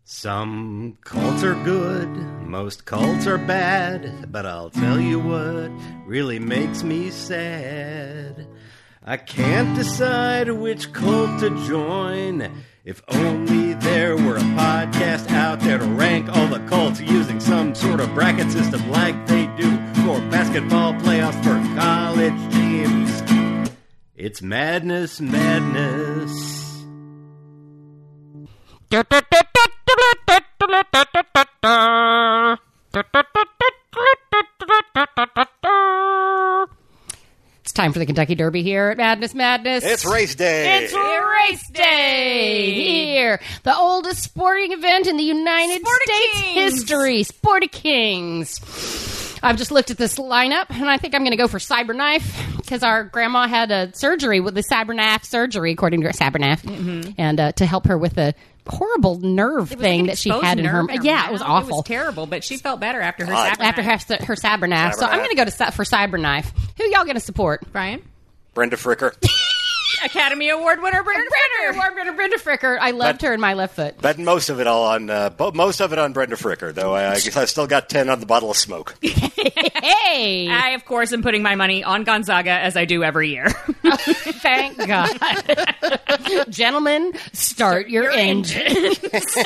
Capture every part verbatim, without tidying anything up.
Some cults are good, most cults are bad, but I'll tell you what really makes me sad. I can't decide which cult to join. If only there were a podcast out there to rank all the cults using some sort of bracket system like they do for basketball playoffs for college teams. It's madness, madness. It's time for the Kentucky Derby here at Madness Madness. It's race day. It's race day here. The oldest sporting event in the United Sporty States Kings. history. Sporty Kings. I've just looked at this lineup, and I think I'm going to go for Cyberknife because our grandma had a surgery with the Cyberknife surgery, according to Cyberknife, mm-hmm. and uh, to help her with a horrible nerve It was thing like an that she exposed had in her. nerve in her Yeah, mouth. it was awful. It was terrible, but she felt better after her God. Cyberknife. After her, her Cyberknife. So I'm going to go to Cy- for Cyberknife. Who y'all going to support? Brian? Brenda Fricker. Academy Award winner Brenda Fricker. Award winner Brenda Fricker. I loved But- her in my left foot. Bet most of it all on uh, bo- most of it on Brenda Fricker, though I, I guess I still got ten on the bottle of smoke. Hey! I, of course, am putting my money on Gonzaga, as I do every year. Thank God. Gentlemen, start your, your engines.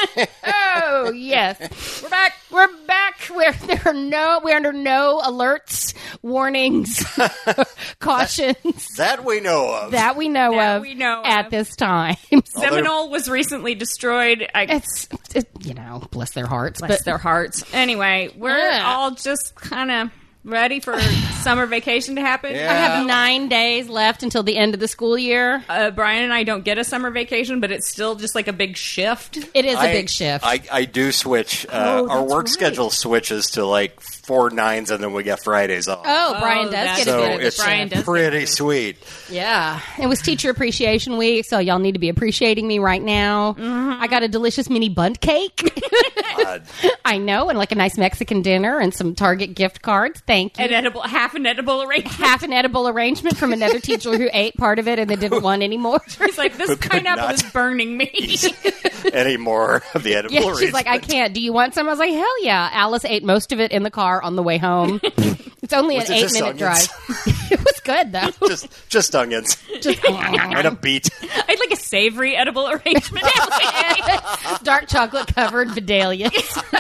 Oh, yes. We're back. We're back where there are no, we're under no alerts, warnings, cautions That we know of. that we know That of we know at of. this time. Seminole was recently destroyed. I, It's, it, you know, bless their hearts. bless but their hearts. Anyway, we're Yeah. all just kind of ready for summer vacation to happen. Yeah. I have nine days left until the end of the school year. Uh, Brian and I don't get a summer vacation, but it's still just like a big shift. It is a I- big shift. I, I do switch. Uh, Oh, our that's work right. schedule switches to like four nines, and then we get Fridays off. oh, Brian Oh, does that's get a so bit of a it's Brian shift. does. pretty sweet. Yeah. It was Teacher Appreciation Week, so y'all need to be appreciating me right now. Mm-hmm. I got a delicious mini bunt cake. Uh, I know, and like a nice Mexican dinner and some Target gift cards. Thank you. An edible, half an edible arrangement. Half an edible arrangement from another teacher who ate part of it and then didn't want any more. It's like, this Who could pineapple not is burning me. any more of the edible Yeah, she's like, I arrangement. can't. Do you want some? I was like, hell yeah. Alice ate most of it in the car on the way home. It's only Was an it eight just minute onions? drive. It was good though. just just onions Just and a beet. I had like a savory edible arrangement. dark chocolate covered Vidalias.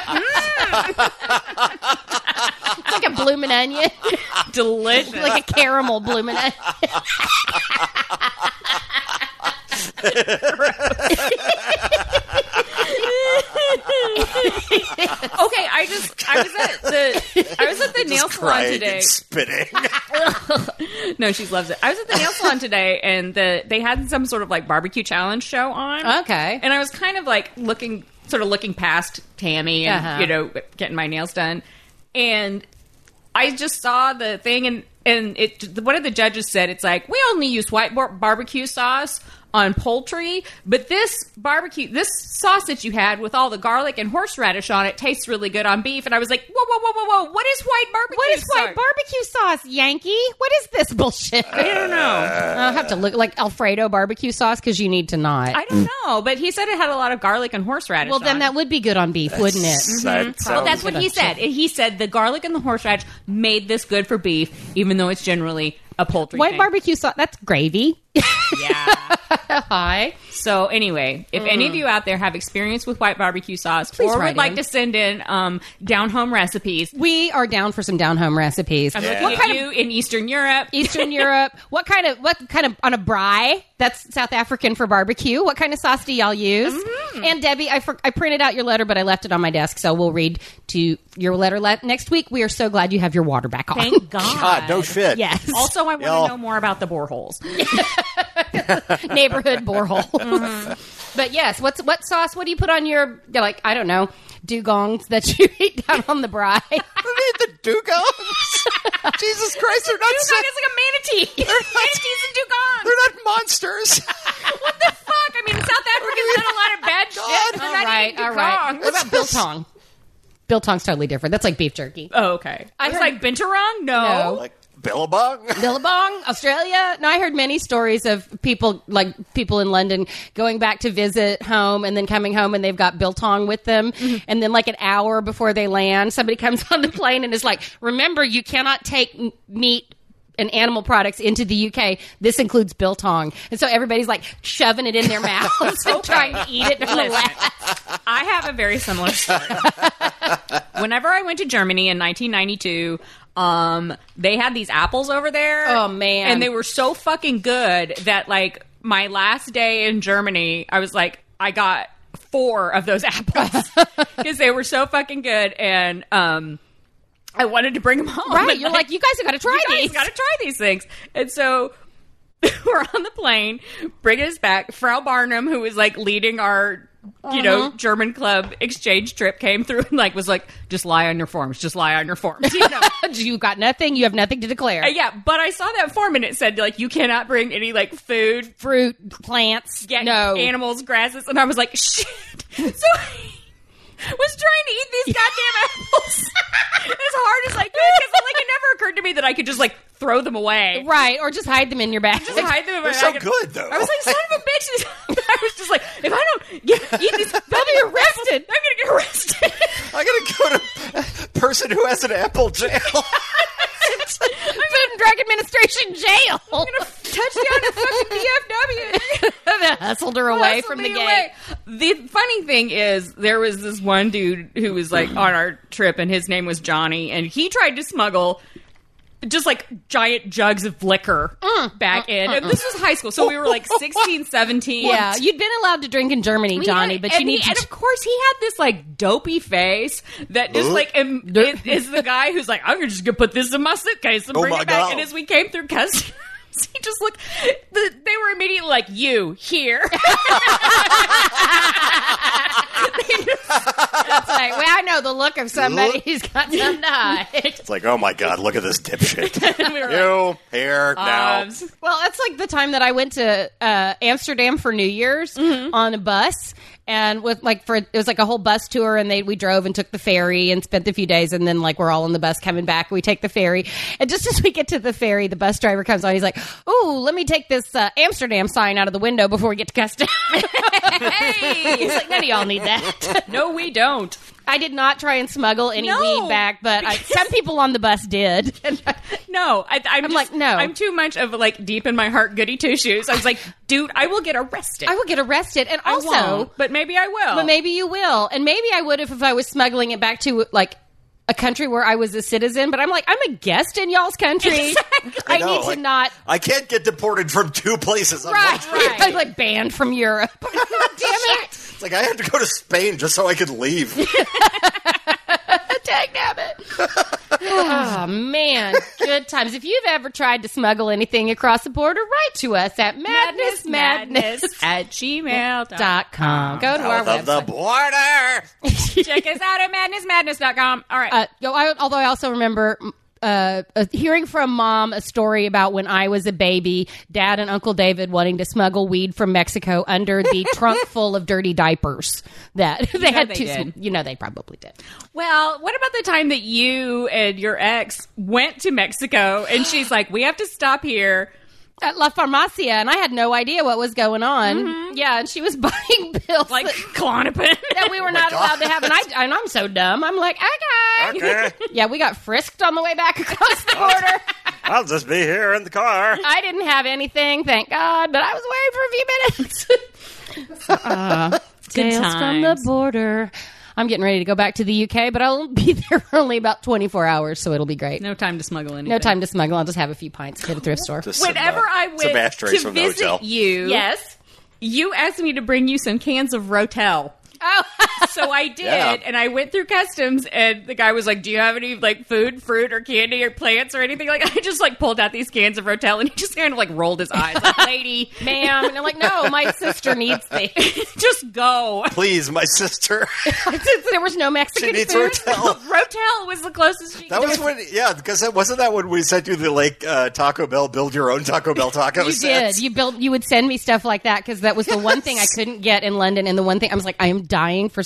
It's like a bloomin' onion. Delicious. Like a caramel bloomin' onion. Okay, I just I was at the I was at the nail Just salon crying today. and spitting. No, she loves it. I was at the nail salon today, and the they had some sort of like barbecue challenge show on. Okay. And I was kind of like looking, sort of looking past Tammy and Uh-huh. you know getting my nails done, and I just saw the thing, and and it one of the judges said it's like, we only use white bar- barbecue sauce on poultry, but this barbecue, this sauce that you had with all the garlic and horseradish on it tastes really good on beef. And I was like, whoa, whoa, whoa, whoa, whoa, what is white barbecue What is sauce? white barbecue sauce, Yankee? What is this bullshit? I don't know. I'll have to look like Alfredo barbecue sauce because you need to not. I don't know, but he said it had a lot of garlic and horseradish. well, then on that would be good on beef, wouldn't it? That Well, sounds- that's what he said. He said the garlic and the horseradish made this good for beef, even though it's generally a poultry White thing. barbecue sauce, that's gravy. Yeah. Hi. So anyway, if any of you out there have experience with white barbecue sauce, Please or write would like in. to send in um, down home recipes, We are down for some down home recipes. I'm Yeah. looking at you in Eastern Europe. Eastern Europe. What kind of what kind of on a braai? That's South African for barbecue. What kind of sauce do y'all use? Mm-hmm. And Debbie, I, for, I printed out your letter, but I left it on my desk, so we'll read to your letter le- next week. We are so glad you have your water back on. Thank God. God, no shit. Yes. Also, I want to Y'all- know more about the boreholes. Neighborhood boreholes. Mm-hmm. But yes, what's what sauce? What do you put on your like? I don't know, dugongs that you eat down on the braai. I need the dugongs. Jesus Christ, they're not. Dugong is like a manatee. Manatees and dugongs. They're not monsters. What the fuck? I mean, South Africa's done a lot of bad shit. They're all not right, eating all right. dugongs. What about biltong? Biltong's totally different. That's like beef jerky. Oh, okay. I was heard- like, binturong? No. No. like Billabong? Billabong, Australia. No, I heard many stories of people, like people in London, going back to visit home and then coming home and they've got biltong with them. Mm-hmm. And then like an hour before they land, somebody comes on the plane and is like, remember, you cannot take m- meat and animal products into the U K. This includes biltong. And so everybody's like shoving it in their mouths and trying to eat it. I have a very similar story. Whenever I went to Germany in nineteen ninety-two, um, they had these apples over there. Oh, man. And they were so fucking good that, like, my last day in Germany, I was like, I got four of those apples because they were so fucking good. And, um, I wanted to bring them home. Right. You're like, you guys have got to try you these. You got to try these things. And so we're on the plane, bringing us back. Frau Barnum, who was like leading our, uh-huh. you know, German club exchange trip, came through and like was like, just lie on your forms. Just lie on your forms. You know? You got nothing. You have nothing to declare. Uh, yeah. But I saw that form and it said like, you cannot bring any like food, fruit, plants, yeah, no animals, grasses. And I was like, shit. So was trying to eat these goddamn apples as hard as I could because like it never occurred to me that I could just like throw them away, right, or just hide them in your bag. Just hide them in my They're bag. so good though. I was like, son of a bitch! I was just like, if I don't get, eat these, I'll be arrested. I'm gonna get arrested. I'm gonna go to a person who has an apple jail. Food and Drug Administration jail. I'm gonna touch down at fucking D F W. They hustled her away Hustled from the me gate. away. The funny thing is, there was this one dude who was like on our trip, and his name was Johnny, and he tried to smuggle just like giant jugs of liquor Mm, back uh, in. uh, And this was high school, so we were like sixteen, seventeen. Yeah, you'd been allowed to drink in Germany, We Johnny, had- but you and need he, to. and of course he had this like dopey face that just Ugh. like am, is, is the guy who's like, I'm just gonna put this in my suitcase and Oh bring my it back. God. And as we came through customs, he just looked. The, they were immediately like, "You here?" It's like, well, I know the look of somebody Look. who's got something to hide. It's like, oh my god, look at this dipshit. We were You here now? Um, Well, that's like the time that I went to uh, Amsterdam for New Year's Mm-hmm. on a bus, and with like for it was like a whole bus tour, and they we drove and took the ferry and spent a few days, and then like we're all on the bus coming back. We take the ferry, and just as we get to the ferry, the bus driver comes on. He's like, "Oh, let me take this uh, Amsterdam sign out of the window before we get to customs." hey, He's like, "None of y'all need that." no, we don't. I did not try and smuggle any No, weed back, but I, some people on the bus did. No, I, I'm, I'm just- like, no. I'm too much of like deep in my heart goody two shoes. I was like, dude, I will get arrested. I will get arrested, and I also, won't, but maybe I will. but maybe you will, and maybe I would if, if I was smuggling it back to like a country where I was a citizen. But I'm like, I'm a guest in y'all's country. Exactly. I, I know, need like, to not. I can't get deported from two places. on Right, one trip. right. I'm like banned from Europe. God damn it! It's like I had to go to Spain just so I could leave. Dang nabbit. Oh man, good times. If you've ever tried to smuggle anything across the border, write to us at madness madness at gmail dot com. Go to our South of the website. border. Check us out at madness madness dot com. All right. Uh, yo, I, although I also remember uh, uh, hearing from Mom a story about when I was a baby, Dad and Uncle David wanting to smuggle weed from Mexico under the trunk full of dirty diapers that they know had they to. did. You know, they probably did. Well, what about the time that you and your ex went to Mexico and she's like, we have to stop here? At La Farmacia, and I had no idea what was going on. Yeah, and she was buying pills Like that, Klonopin. that we were not God. allowed to have, and, I, and I'm so dumb. I'm like, okay. Okay. Yeah, we got frisked on the way back across the border. I'll just be here in the car. I didn't have anything, thank God, but I was away for a few minutes. uh, Good tales from the times. border. I'm getting ready to go back to the U K, but I'll be there for only about twenty-four hours, so it'll be great. No time to smuggle anything. No time to smuggle. I'll just have a few pints at a thrift store. Just some, Whenever uh, I some went ashtrays to from the visit hotel. you, Yes. you asked me to bring you some cans of Rotel. Oh, So I did, Yeah. and I went through customs, and the guy was like, "Do you have any like food, fruit, or candy, or plants, or anything?" Like, I just like pulled out these cans of Rotel, and he just kind of like rolled his eyes, like, "Lady, ma'am. And I'm like, no, my sister needs these. just go." Please, my sister. Since there was no She Mexican needs food. Rotel. Rotel was the closest. She That was when, yeah, because that wasn't that when we sent you the like uh, Taco Bell, build your own Taco Bell taco You sets? did. You built. You would send me stuff like that because that was the one thing I couldn't get in London, and the one thing I was like, I am dying for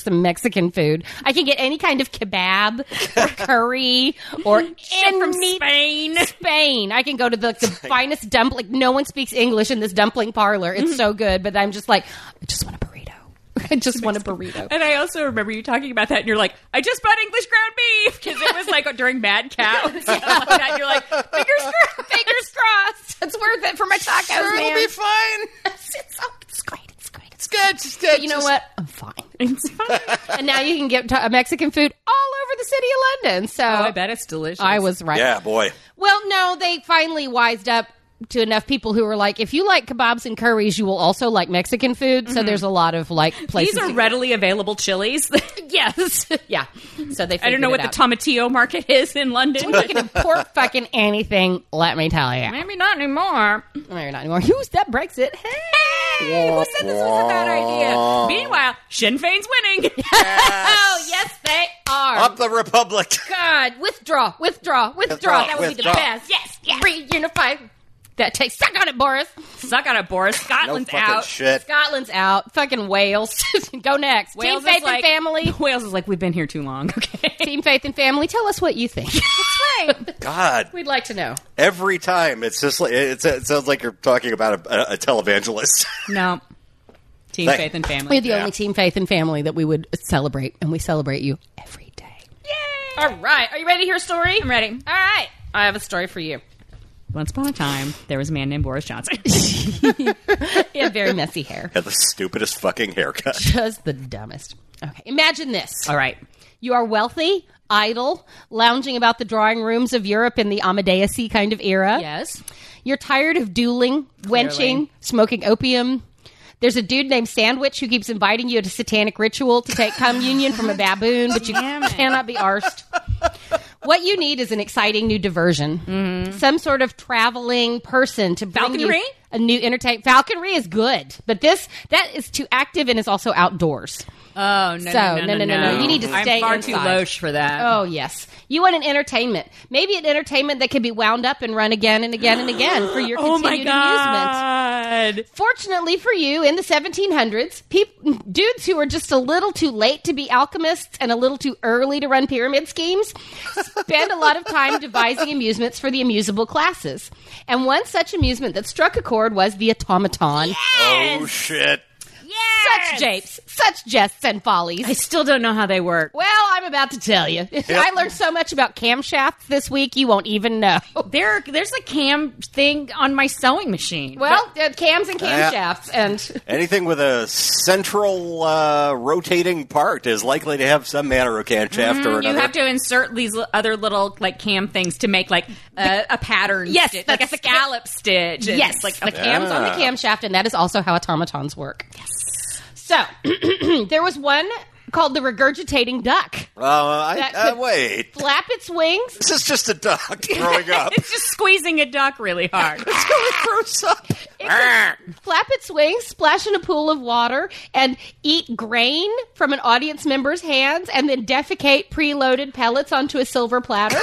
some Mexican food. I can get any kind of kebab or curry or Shit from any- Spain. Spain. I can go to the, the finest dumpling. No one speaks English in this dumpling parlor. It's so good, but I'm just like, I just want a burrito. I just want a burrito. And I also remember you talking about that, and you're like, I just bought English ground beef, because it was like during Mad Cow. And stuff like that, and you're like, fingers crossed. Fingers crossed. It's worth it for my tacos, Sure, man. it'll be fine. It's, it's, oh, it's great. It's great. It's It's good. Just, But you know what? I'm fine. It's fine. And now you can get t- Mexican food all over the city of London. So Oh, I bet it's delicious. I was right. Yeah, boy. Well, no, they finally wised up to enough people who were like, if you like kebabs and curries, you will also like Mexican food. So there's a lot of like places. These are to- readily available chilies. yes, yeah. So they. I don't know what the tomatillo market is in London. You can import fucking anything. Let me tell you. Maybe not anymore. Maybe not anymore. Who's that Brexit? Hey, who said this was a bad idea? Meanwhile, Sinn Féin's winning. Oh yes, they are. Up the Republic. God, withdraw, withdraw, withdraw. Withdraw, That would withdraw. be the best. Yes, yes. Reunify. That takes. Suck on it, Boris. Suck on it, Boris. No Scotland's fucking out. shit. Scotland's out. Fucking Wales. Go next. Wales Team Faith is like- and Family. Wales is like, we've been here too long. Okay. Team Faith and Family. Tell us what you think. That's right. God. We'd like to know. Every time, it's just like it's, it sounds like you're talking about a, a, a televangelist. No. Team Thank- Faith and Family. We're the Yeah. only Team Faith and Family that we would celebrate, and we celebrate you every day. Yay! All right. Are you ready to hear a story? I'm ready. All right. I have a story for you. Once upon a time, there was a man named Boris Johnson. He had very messy hair. Had the stupidest fucking haircut. Just the dumbest. Okay. Imagine this. All right. You are wealthy, idle, lounging about the drawing rooms of Europe in the Amadeus-y kind of era. Yes. You're tired of dueling, wenching, smoking opium. There's a dude named Sandwich who keeps inviting you to satanic ritual to take communion from a baboon, but you Damn it. cannot be arsed. What you need is an exciting new diversion. Mm-hmm. Some sort of traveling person to bring Falconry? you a new entertainment. Falconry is good, but this, that is too active and is also outdoors. Oh, no, So, no, no, no, no, no, no. You need to stay I'm far inside. too loche for that. Oh, yes. You want an entertainment. Maybe an entertainment that can be wound up and run again and again and again for your Oh, my continued amusement. God. Fortunately for you, in the seventeen hundreds, peop- dudes who were just a little too late to be alchemists and a little too early to run pyramid schemes spent a lot of time devising amusements for the amusable classes. And one such amusement that struck a chord was the automaton. Oh, shit. Such japes, such jests and follies. I still don't know how they work. Well, I'm about to tell you. I learned so much about camshafts this week, you won't even know. There, there's a cam thing on my sewing machine. Well, uh, cams and Yeah. camshafts, and Anything with a central uh, rotating part is likely to have some manner of camshaft or you another. have to insert these l- other little like cam things to make like a, a pattern. Yes, stitch, like a that's- scallop stitch. and yes, it's like the cam's on the Ah. camshaft, and that is also how automatons work. Yes. So, there was one called the regurgitating duck. Uh, I, That uh, could- wait. Flap its wings. This is just a duck growing up. it's just squeezing a duck really hard. It's going through some. Flap its wings, splash in a pool of water, and eat grain from an audience member's hands, and then defecate preloaded pellets onto a silver platter.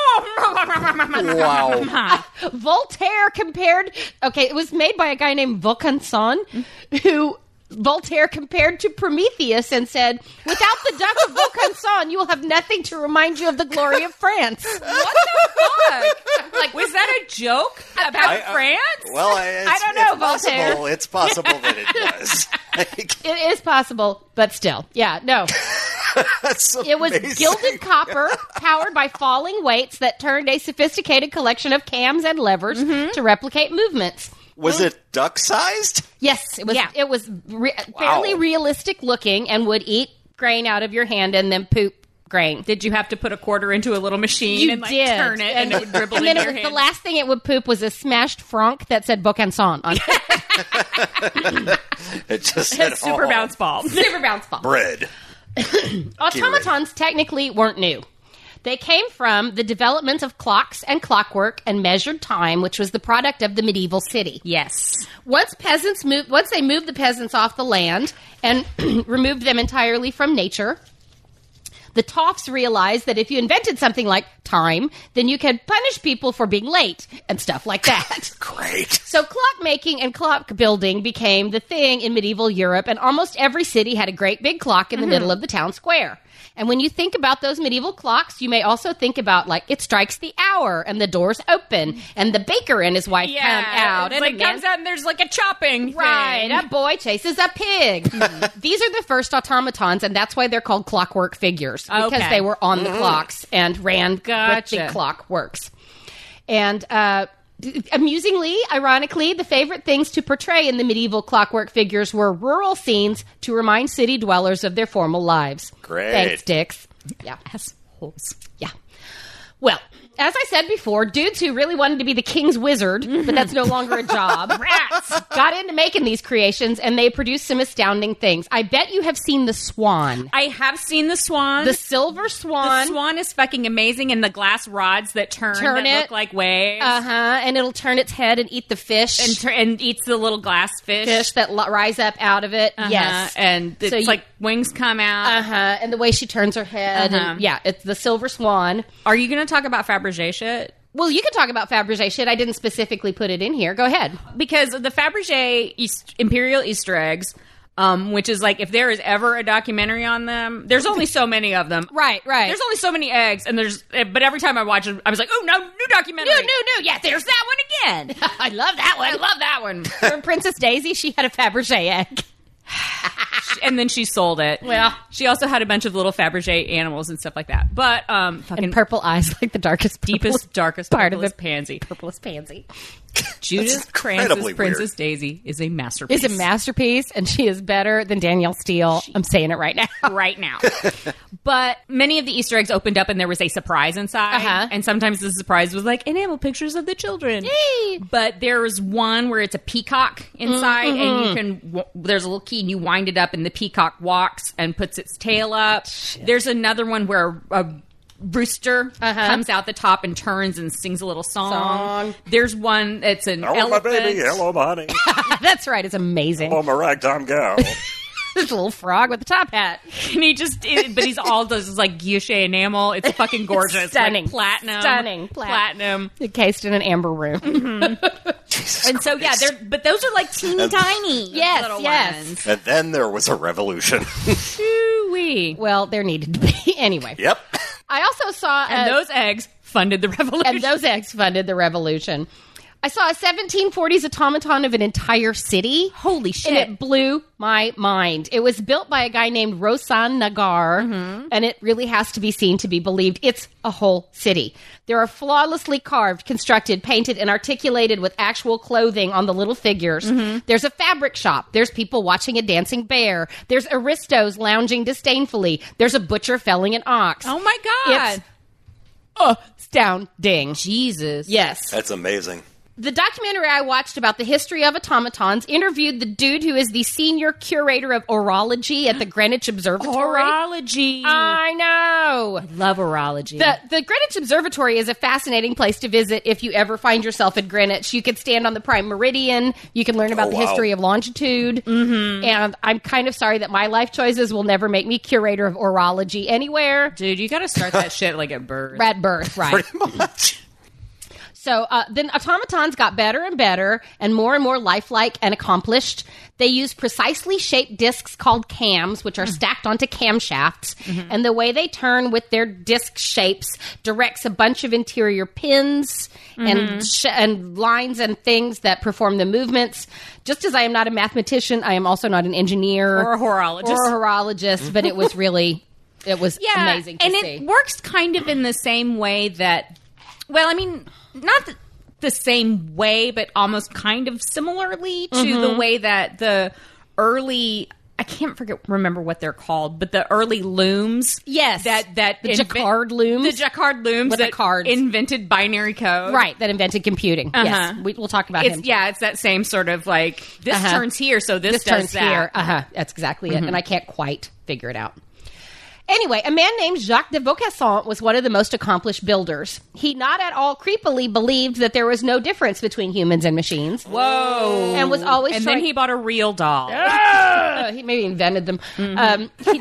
Wow. Voltaire compared. Okay, it was made by a guy named Vaucanson, who Voltaire compared to Prometheus and said, "Without the duck of Vaucanson, you will have nothing to remind you of the glory of France." What the fuck? Like, was that a joke about I- I- France? Well, I, it's, I don't know, it's possible. Voltaire. It's possible that it was. It is possible, but still, yeah, no. That's It was amazing. gilded copper, powered by falling weights that turned a sophisticated collection of cams and levers to replicate movements. Was it duck-sized? Yes, it was. Yeah. It was re- fairly Wow. realistic looking, and would eat grain out of your hand and then poop grain. Did you have to put a quarter into a little machine You and like did, turn it and, it would dribble and in then your it, hand? the last thing it would poop was a smashed franc that said Vaucanson on It just said super oh, bounce ball. super bounce ball. bread. Automatons technically weren't new. They came from the development of clocks and clockwork and measured time, which was the product of the medieval city. Yes. Once peasants moved, once they moved the peasants off the land and removed them entirely from nature, The toffs realized that if you invented something like time, then you could punish people for being late and stuff like that. Great. So clockmaking and clock building became the thing in medieval Europe, and almost every city had a great big clock in the mm-hmm. middle of the town square. And when you think about those medieval clocks, you may also think about, like, it strikes the hour, and the doors open, and the baker and his wife yeah, come out. and like it comes out, and there's, like, a chopping Right, thing. a boy chases a pig. These are the first automatons, and that's why they're called clockwork figures, because Okay. they were on the clocks and ran Gotcha. with the clockworks. And, uh... amusingly, ironically, the favorite things to portray in the medieval clockwork figures were rural scenes to remind city dwellers of their former lives. Great. Thanks, Dix. Yeah. Assholes. Yeah. Well, as I said before, dudes who really wanted to be the king's wizard, but that's no longer a job, rats, got into making these creations, and they produced some astounding things. I bet you have seen the swan. I have seen the swan. The silver swan. The swan is fucking amazing, and the glass rods that turn, Turn that it. look like waves. Uh-huh, and it'll turn its head and eat the fish. and, tur- and eats the little glass fish. fish that lo- rise up out of it. Uh-huh. Yes. And it's So you- like wings come out. Uh-huh, and the way she turns her head. Uh-huh. And, yeah, it's the silver swan. Are you going to talk about Fabergé shit? Well, you can talk about Fabergé shit. I didn't specifically put it in here. Go ahead. Because the Fabergé East- Imperial Easter eggs, um, which is like, if there is ever a documentary on them, there's only so many of them. Right, right. There's only so many eggs, and there's, but every time I watch it, I was like, oh, no, new documentary. No, no, no. Yes, There's that one again. I love that one. I love that one. For Princess Daisy, she had a Fabergé egg. And then she sold it. Well. She also had a bunch of little Fabergé animals and stuff like that. But, um, fucking And purple eyes like the darkest, deepest, darkest, part of purplest the pansy. purplest pansy. Judith incredibly Kranz's Princess weird. Daisy is a masterpiece. Is a masterpiece, and she is better than Danielle Steele. I'm saying it right now. right now. But many of the Easter eggs opened up and there was a surprise inside. Uh-huh. And sometimes the surprise was like enamel pictures of the children. Yay! But there was one where it's a peacock inside Mm-hmm. and you can, w- there's a little key and you wind it up and the peacock walks and puts its tail up. Shit. There's another one where a, a rooster Uh-huh. comes out the top and turns and sings a little song. Song. There's one that's an Hello, elephant. my baby. Hello, my honey. That's right. It's amazing. Hello, my ragtime gal. There's a little frog with a top hat. And he just, it, but he's all does is like guilloche enamel. It's fucking gorgeous. It's stunning. Like platinum. Stunning. Platinum. Encased in an amber room. And so, yeah, they're, but those are like teeny tiny. Yes, little yes. ones. And then there was a revolution. Ooh-wee. Well, there needed to be. Anyway. Yep. I also saw... And uh, those eggs funded the revolution. And those eggs funded the revolution. I saw a seventeen forties automaton of an entire city. Holy shit. And it blew my mind. It was built by a guy named Rosan Nagar, Mm-hmm. and it really has to be seen to be believed. It's a whole city. There are flawlessly carved, constructed, painted, and articulated with actual clothing on the little figures. Mm-hmm. There's a fabric shop. There's people watching a dancing bear. There's aristos lounging disdainfully. There's a butcher felling an ox. Oh my God. It's astounding. Jesus. Yes. That's amazing. The documentary I watched about the history of automatons interviewed the dude who is the senior curator of orology at the Greenwich Observatory. Horology. I know. love horology. The, the Greenwich Observatory is a fascinating place to visit if you ever find yourself in Greenwich. You can stand on the prime meridian. You can learn about Oh, the wow. history of longitude. Mm-hmm. And I'm kind of sorry that my life choices will never make me curator of orology anywhere. Dude, you gotta start that shit like at birth. At birth, right. Pretty much. So uh, then automatons got better and better and more and more lifelike and accomplished. They use precisely shaped discs called cams, which are stacked onto camshafts. Mm-hmm. And the way they turn with their disc shapes directs a bunch of interior pins mm-hmm. and, sh- and lines and things that perform the movements. Just as I am not a mathematician, I am also not an engineer. Or a horologist. Or a horologist, but it was really, it was Yeah, amazing to and see. it works kind of in the same way that, well, I mean, not the, the same way, but almost kind of similarly to Mm-hmm. the way that the early, I can't forget, remember what they're called, but the early looms. Yes. That, that The inven- Jacquard looms. The Jacquard looms With the that cards. invented binary code. Right, that invented computing. Uh-huh. Yes, we, we'll talk about It's, him. yeah, it's that same sort of like, this Uh-huh. turns here, so this, This does turns that. here. Uh-huh. That's exactly it. And I can't quite figure it out. Anyway, a man named Jacques de Vaucanson was one of the most accomplished builders. He not at all creepily believed that there was no difference between humans and machines. Whoa. And was always And trying- then he bought a real doll. Uh, he maybe invented them. Um, he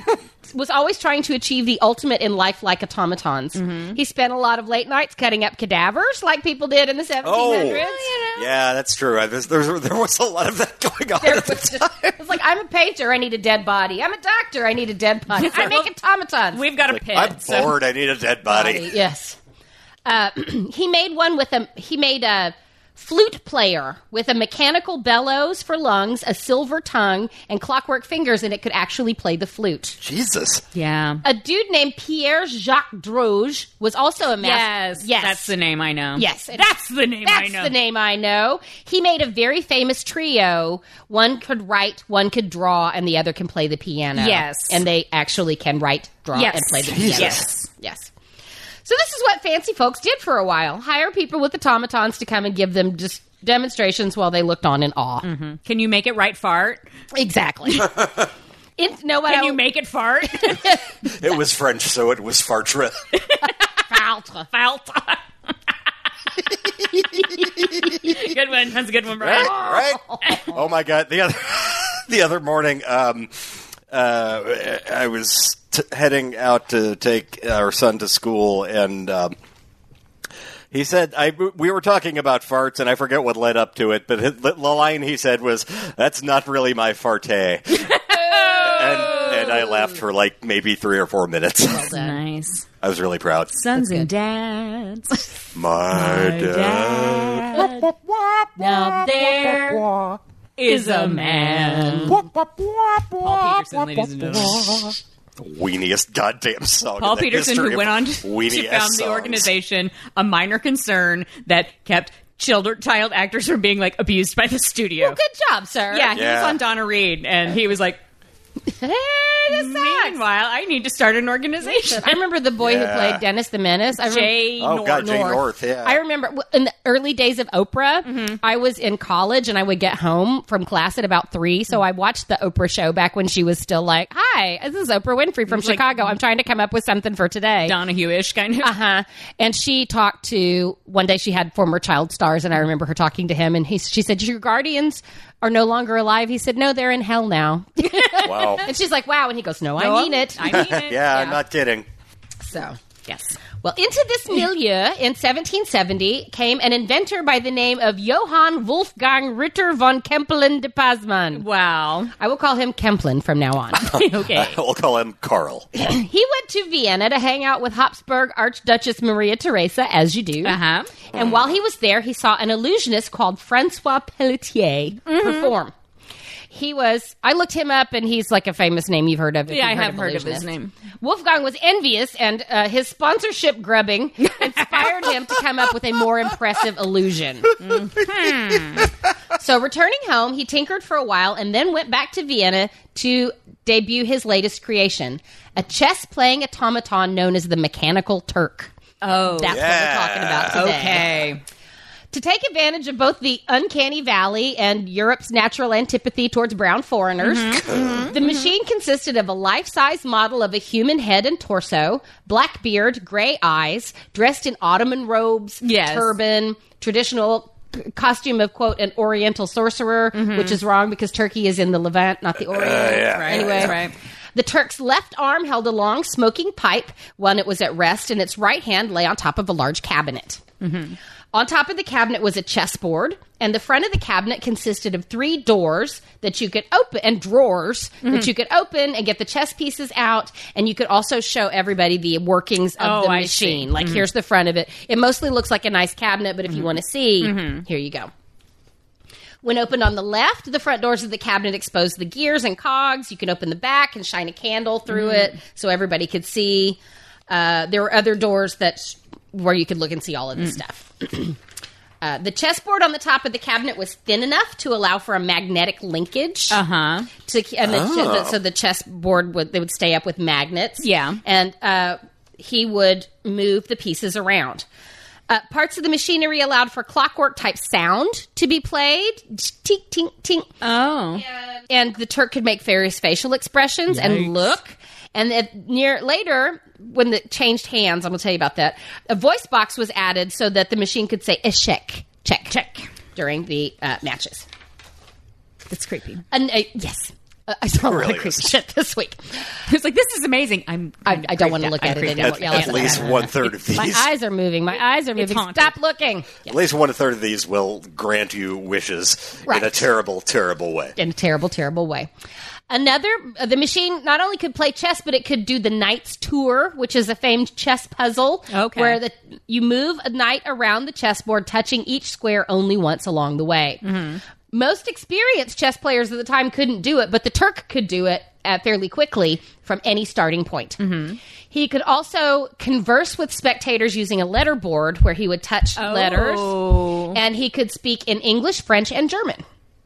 was always trying to achieve the ultimate in lifelike automatons. Mm-hmm. He spent a lot of late nights cutting up cadavers like people did in the seventeen hundreds. Oh, yeah, that's true. I, there's, there's, there was a lot of that going on There at the was time. just- it was like, I'm a painter, I need a dead body. I'm a doctor, I need a dead body. I make automatons. We've got a Like, pit. I'm so- bored. I need a dead body. Yes. Uh, he made one with a he made a flute player with a mechanical bellows for lungs, a silver tongue, and clockwork fingers, and it could actually play the flute. Jesus. Yeah. A dude named Pierre Jacques Droge was also a master. Yes. Yes. That's the name I know. Yes. That's the name I That's know. the name I know. He made a very famous trio. One could write, one could draw, and the other can play the piano. Yes. And they actually can write, draw, Yes. and play the Jesus. piano. Yes. Yes. So this is what fancy folks did for a while. Hire people with automatons to come and give them just demonstrations while they looked on in awe. Mm-hmm. Can you make it right fart? Exactly. It, no, what Can I- you make it fart? It was French, so it was fartre. Faltre. Falt. Good one. That's a good one, Brian. Right? Right? Oh, my God. The other, the other morning, um, uh, I was t- heading out to take our son to school, and um, he said, I, we were talking about farts, and I forget what led up to it, but his, the line he said was, that's not really my forte. and, and I laughed for like maybe three or four minutes. Nice. I was really proud. Sons and dads. My dad. Now there is a man. Paul Peterson, ladies and gentlemen. Weeniest goddamn song. Paul in the Peterson, history who of went on to, weenie to found songs. the organization a minor concern that kept children, child actors from being like abused by the studio. Well, good job, sir. Yeah, he Yeah. was on Donna Reed, and he was like, Hey, this sucks. meanwhile, I need to start an organization. I remember the boy Yeah. who played Dennis the Menace. I remember- Jay Oh, North. God, Jay North, yeah. I remember w- in the early days of Oprah, Mm-hmm. I was in college and I would get home from class at about three. So I watched the Oprah show back when she was still like, hi, this is Oprah Winfrey from It's like- Chicago. I'm trying to come up with something for today. Donahue-ish kind of. Uh huh. And she talked to, one day she had former child stars, and I remember her talking to him, and he, she said, your guardians are no longer alive. He said, no, they're in hell now. Wow. And she's like, wow. And he goes, no, No, I mean it. I mean it. Yeah, I'm Yeah. not kidding. So. Yes. Well, into this milieu in seventeen seventy came an inventor by the name of Johann Wolfgang Ritter von Kempelen de Pazman. Wow. I will call him Kempelen from now on. Okay. We'll call him Carl. He went to Vienna to hang out with Habsburg Archduchess Maria Theresa, as you do. Uh-huh. And while he was there, he saw an illusionist called Francois Pelletier perform. He was, I looked him up, and he's like a famous name you've heard of. if Yeah, you've I have heard of illusionist. his name. Wolfgang was envious, and uh, his sponsorship grubbing inspired him to come up with a more impressive illusion. Mm-hmm. So, returning home, he tinkered for a while and then went back to Vienna to debut his latest creation, a chess-playing automaton known as the Mechanical Turk. Oh. That's Yeah. what we're talking about today. Okay. To take advantage of both the uncanny valley and Europe's natural antipathy towards brown foreigners, the machine consisted of a life-size model of a human head and torso, black beard, gray eyes, dressed in Ottoman robes, Yes. turban, traditional c- costume of, quote, an oriental sorcerer, which is wrong because Turkey is in the Levant, not the Orient. yeah. Right. Anyway. Right. The Turk's left arm held a long smoking pipe when it was at rest, and its right hand lay on top of a large cabinet. On top of the cabinet was a chessboard, and the front of the cabinet consisted of three doors that you could open, and drawers that you could open and get the chess pieces out, and you could also show everybody the workings of Oh, the I machine. see. Like, here's the front of it. It mostly looks like a nice cabinet, but if you want to see, here you go. When opened on the left, the front doors of the cabinet exposed the gears and cogs. You could open the back and shine a candle through it so everybody could see. Uh, there were other doors that where you could look and see all of this stuff. uh, the chessboard on the top of the cabinet was thin enough to allow for a magnetic linkage. Uh-huh. To, and the, the, so the chessboard would they would stay up with magnets. Yeah. and uh, he would move the pieces around. Uh, parts of the machinery allowed for clockwork type sound to be played. Tink, tink, tink. Oh. And the Turk could make various facial expressions Yikes. and look. And at near later, when it changed hands, I'm going to tell you about that. A voice box was added so that the machine could say "Eshek, check, check" during the uh, matches. That's creepy. An, uh, yes. Uh, I saw a lot Really of creepy is. shit this week. It's like, this is amazing. I'm. I, I'm I don't want to creeped look out. at I'm it creeped anymore. out. Yeah, At, let's at not. least one third of these. My eyes are moving. My eyes are moving. haunted. Stop looking. At least one third of these will grant you wishes Right. in a terrible, terrible way. In a terrible, terrible way. Another, uh, the machine not only could play chess, but it could do the Knight's Tour, which is a famed chess puzzle. Okay. Where the, you move a knight around the chessboard, touching each square only once along the way. Mm-hmm. Most experienced chess players of the time couldn't do it, but the Turk could do it uh, fairly quickly from any starting point. Mm-hmm. He He could also converse with spectators using a letterboard where he would touch letters, Oh. and he could speak in English, French, and German,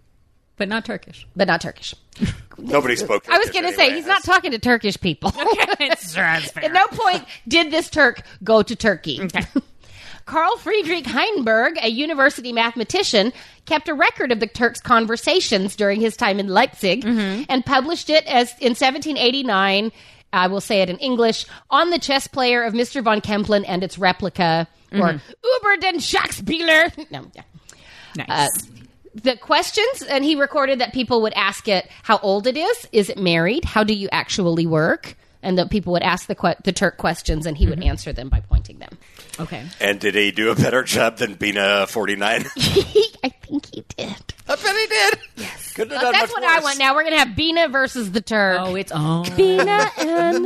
But not Turkish. but not Turkish. Nobody spoke I was Turkish going to say, anyway. he's not talking to Turkish people. It's At no point did this Turk go to Turkey. Okay. Carl Friedrich Heinberg, a university mathematician, kept a record of the Turk's conversations during his time in Leipzig and published it as in seventeen eighty-nine, I will say it in English, on the chess player of Mister von Kempelen and its replica, or Über den Schachspieler. No, yeah. Nice. Uh, the questions, and he recorded that people would ask it how old it is, is it married, how do you actually work, and that people would ask the que- the Turk questions, and he would answer them by pointing them. okay. And did he do a better job than Bina forty-nine? I think he did. I bet he did. Yes. Couldn't have Uh, done that's much what I worse. want now. We're going to have Bina versus the Turk. Oh, it's on. Bina and the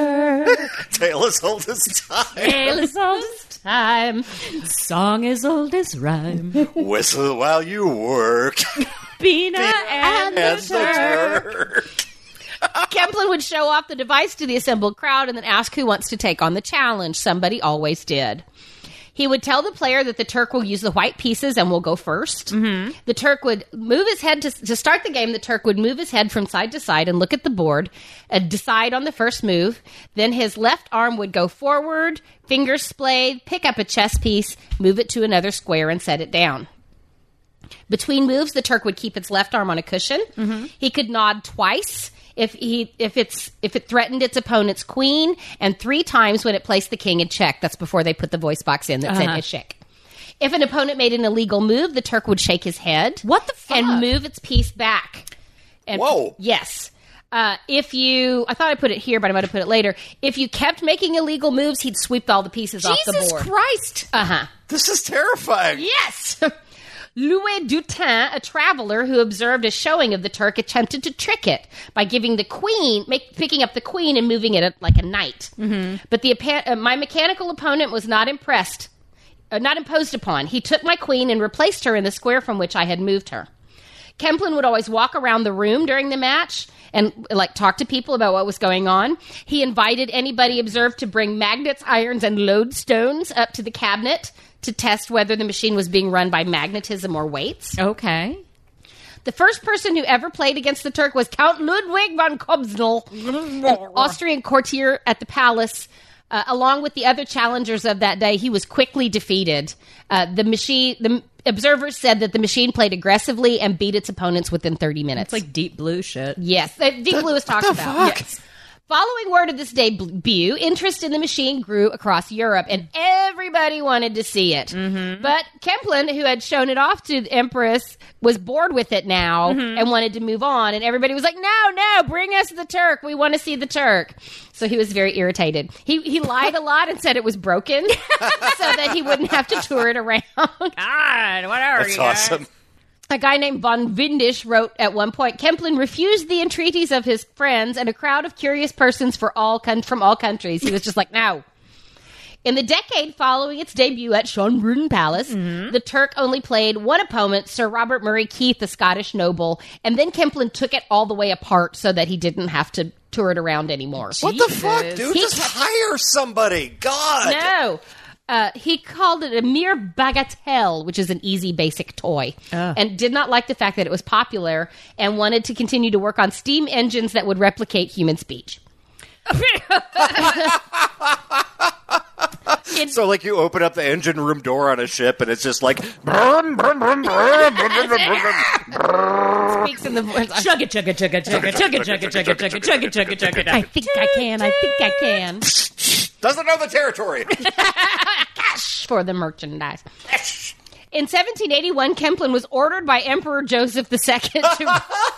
Turk. Tale as old as time. Tale as old as time. Song as old as rhyme. Whistle while you work. Bina and And the the Turk. Turk. Kempelen would show off the device to the assembled crowd and then ask who wants to take on the challenge. Somebody always did. He would tell the player that the Turk will use the white pieces and will go first. Mm-hmm. The Turk would move his head to, to start the game. The Turk would move his head from side to side and look at the board and decide on the first move. Then his left arm would go forward, fingers splayed, pick up a chess piece, move it to another square, and set it down. Between moves, the Turk would keep its left arm on a cushion. Mm-hmm. He could nod twice if he if it's if it threatened its opponent's queen, and three times when it placed the king in check. That's before they put the voice box in that said Uh-huh. it's check. If an opponent made an illegal move, the Turk would shake his head. What the fuck? And move its piece back. And, Whoa. Yes. Uh, if you, I thought I put it here, but I might have put it later. If you kept making illegal moves, he'd sweep all the pieces off the Jesus board. Christ. Uh huh. This is terrifying. Yes. Louis Dutin, a traveler who observed a showing of the Turk, attempted to trick it by giving the queen, make, picking up the queen and moving it like a knight. Mm-hmm. But the uh, my mechanical opponent was not impressed, uh, not imposed upon. He took my queen and replaced her in the square from which I had moved her. Kempelen would always walk around the room during the match and like talk to people about what was going on. He invited anybody observed to bring magnets, irons, and lodestones up to the cabinet to test whether the machine was being run by magnetism or weights. Okay. The first person who ever played against the Turk was Count Ludwig von Kobznel, an Austrian courtier at the palace. Uh, along with the other challengers of that day, he was quickly defeated. Uh, the machine, the observers said that the machine played aggressively and beat its opponents within thirty minutes. It's like Deep Blue shit. Yes, uh, Deep Blue was talked about. Yes. Following word of this debut, interest in the machine grew across Europe, and everybody wanted to see it. Mm-hmm. But Kempelen, who had shown it off to the Empress, was bored with it now mm-hmm. and wanted to move on. And everybody was like, no, no, bring us the Turk. We want to see the Turk. So he was very irritated. He he lied a lot and said it was broken so that he wouldn't have to tour it around. God, whatever. That's you guys. awesome. A guy named von Windisch wrote at one point, Kempelen refused the entreaties of his friends and a crowd of curious persons for all con- from all countries. He was just like, no. In the decade following its debut at Schönbrunn Palace, mm-hmm. the Turk only played one opponent, Sir Robert Murray Keith, the Scottish noble, and then Kempelen took it all the way apart so that he didn't have to tour it around anymore. What the fuck, dude? He Just kept- hire somebody. God. No. Uh, he called it a mere bagatelle, which is an easy, basic toy, Ugh. and did not like the fact that it was popular and wanted to continue to work on steam engines that would replicate human speech. So, like, you open up the engine room door on a ship, and it's just like, brum, brum, brum, brum, brum, brum, brum, brum. Speaks in the voice. Chug it, chug it, chug it, chug it, chug it, chug it, chug it, chug it, chug it, chug it, chug it. I think I can. I think I can. Doesn't know the territory. Cash for the merchandise. In seventeen eighty-one, Kempelen was ordered by Emperor Joseph the Second to,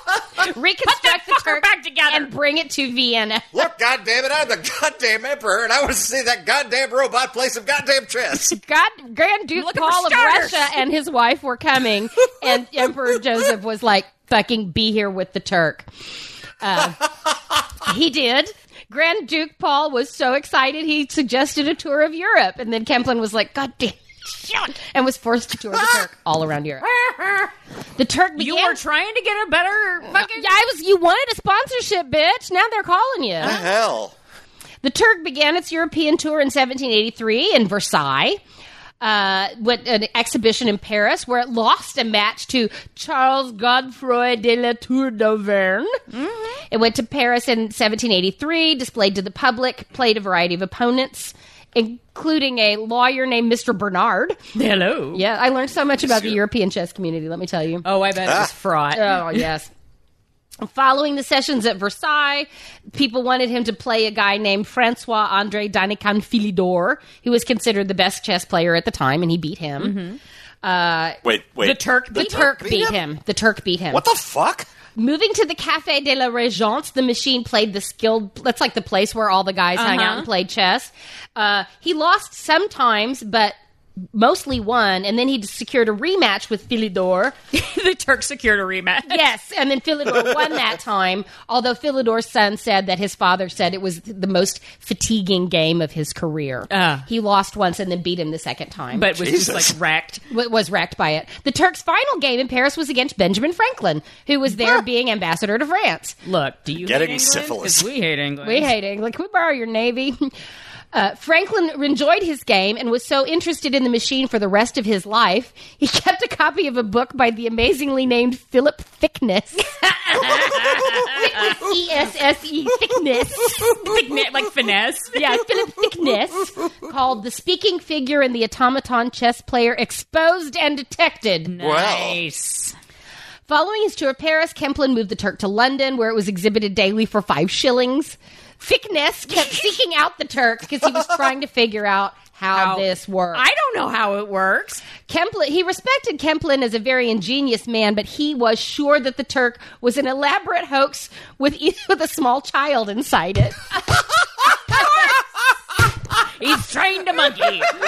reconstruct the Turk back together and bring it to Vienna. Look, goddammit, I'm the goddamn emperor, and I want to see that goddamn robot play some goddamn chess. God, Grand Duke Looking Paul for of starters. Russia and his wife were coming, and Emperor Joseph was like, fucking be here with the Turk. Uh, he did. Grand Duke Paul was so excited he suggested a tour of Europe, and then Kemplin was like, God damn it, and was forced to tour the Turk all around Europe. The Turk began... You were trying to get a better fucking... Yeah, I was. You wanted a sponsorship, bitch. Now they're calling you. The hell? The Turk began its European tour in seventeen eighty-three in Versailles. Uh, with an exhibition in Paris where it lost a match to Charles Godefroy de la Tour d'Auvergne. Mm-hmm. It went to Paris in seventeen eighty-three, displayed to the public, played a variety of opponents, including a lawyer named Mister Bernard. Hello. Yeah, I learned so much about the European chess community, let me tell you. Oh, I bet it was fraught. Oh, yes. Following the sessions at Versailles, people wanted him to play a guy named Francois-André Danican Philidor, who was considered the best chess player at the time, and he beat him. Mm-hmm. Uh, Wait, wait. The Turk the beat Turk beat beat him? him. The Turk beat him. What the fuck? Moving to the Café de la Régence, the machine played the skilled... That's like the place where all the guys hung out Uh-huh. and played chess. Uh, he lost sometimes, but mostly won, and then he secured a rematch with Philidor. The Turk secured a rematch. Yes, and then Philidor won that time, although Philidor's son said that his father said it was the most fatiguing game of his career. Uh. He lost once and then beat him the second time. But was Jesus. just like wrecked. W- was wrecked by it. The Turks' final game in Paris was against Benjamin Franklin, who was there being ambassador to France. Look, do you Getting hate England? syphilis. 'Cause we hate England. We hate England. Can we borrow your navy? Uh, Franklin enjoyed his game and was so interested in the machine for the rest of his life, he kept a copy of a book by the amazingly named Philip Thickness. Thickness, E S S E, Thickness. Thicknet, like finesse. Yeah, Philip Thickness, called The Speaking Figure and the Automaton Chess Player Exposed and Detected. Nice. Following his tour of Paris, Kemplin moved the Turk to London, where it was exhibited daily for five shillings. Thickness kept seeking out the Turk because he was trying to figure out how, How- this worked. I don't know how it works. Kemplin, he respected Kemplin as a very ingenious man, but he was sure that the Turk was an elaborate hoax with, with a small child inside it. He's trained a monkey.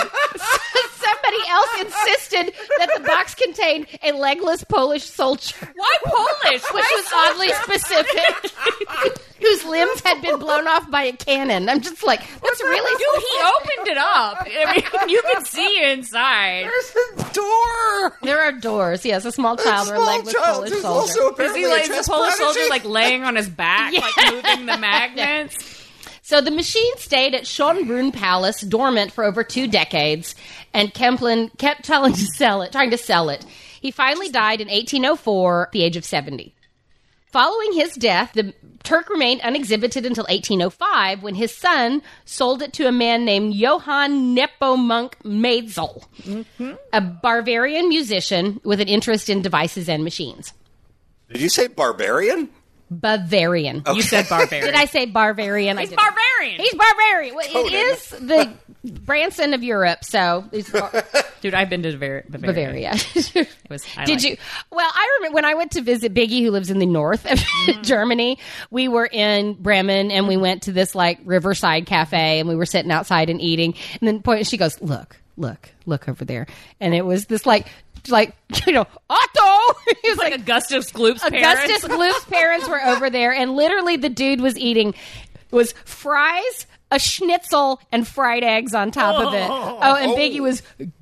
Somebody else insisted that the box contained a legless Polish soldier. Why Polish? Which was oddly specific. Whose limbs had been blown off by a cannon. I'm just like, that's really... Dude, he opened it up. I mean, you can see inside. There's a door. There are doors. Yes, a small child or a Small legless child Polish who's soldier. also Is apparently he like a the chess Polish prodigy. soldier, like laying on his back, Yeah. like moving the magnets? So the machine stayed at Schönbrunn Palace dormant for over two decades, and Kemplin kept telling to sell it, trying to sell it. He finally died in eighteen oh four at the age of seventy. Following his death, the Turk remained unexhibited until eighteen oh five, when his son sold it to a man named Johann Nepomuk Maelzel, mm-hmm. a Bavarian musician with an interest in devices and machines. Did you say barbarian? Bavarian. You said barbarian. Did I say Barbarian? He's I didn't. barbarian. He's Barbarian. Well, Conan. it is the Branson of Europe, so it's bar- Dude, I've been to Bavaria. Bavaria. It was, I Did liked you? it. Well, I remember when I went to visit Biggie, who lives in the north of Mm-hmm. Germany. We were in Bremen, and we went to this like Riverside Cafe, and we were sitting outside and eating. And then point, she goes, "Look, look, look over there," and it was this like. Like, you know, Otto! He was Like, like, Augustus Gloop's Augustus parents. Gloop's parents were over there, and literally the dude was eating was fries, a schnitzel, and fried eggs on top of it. Oh, and Biggie was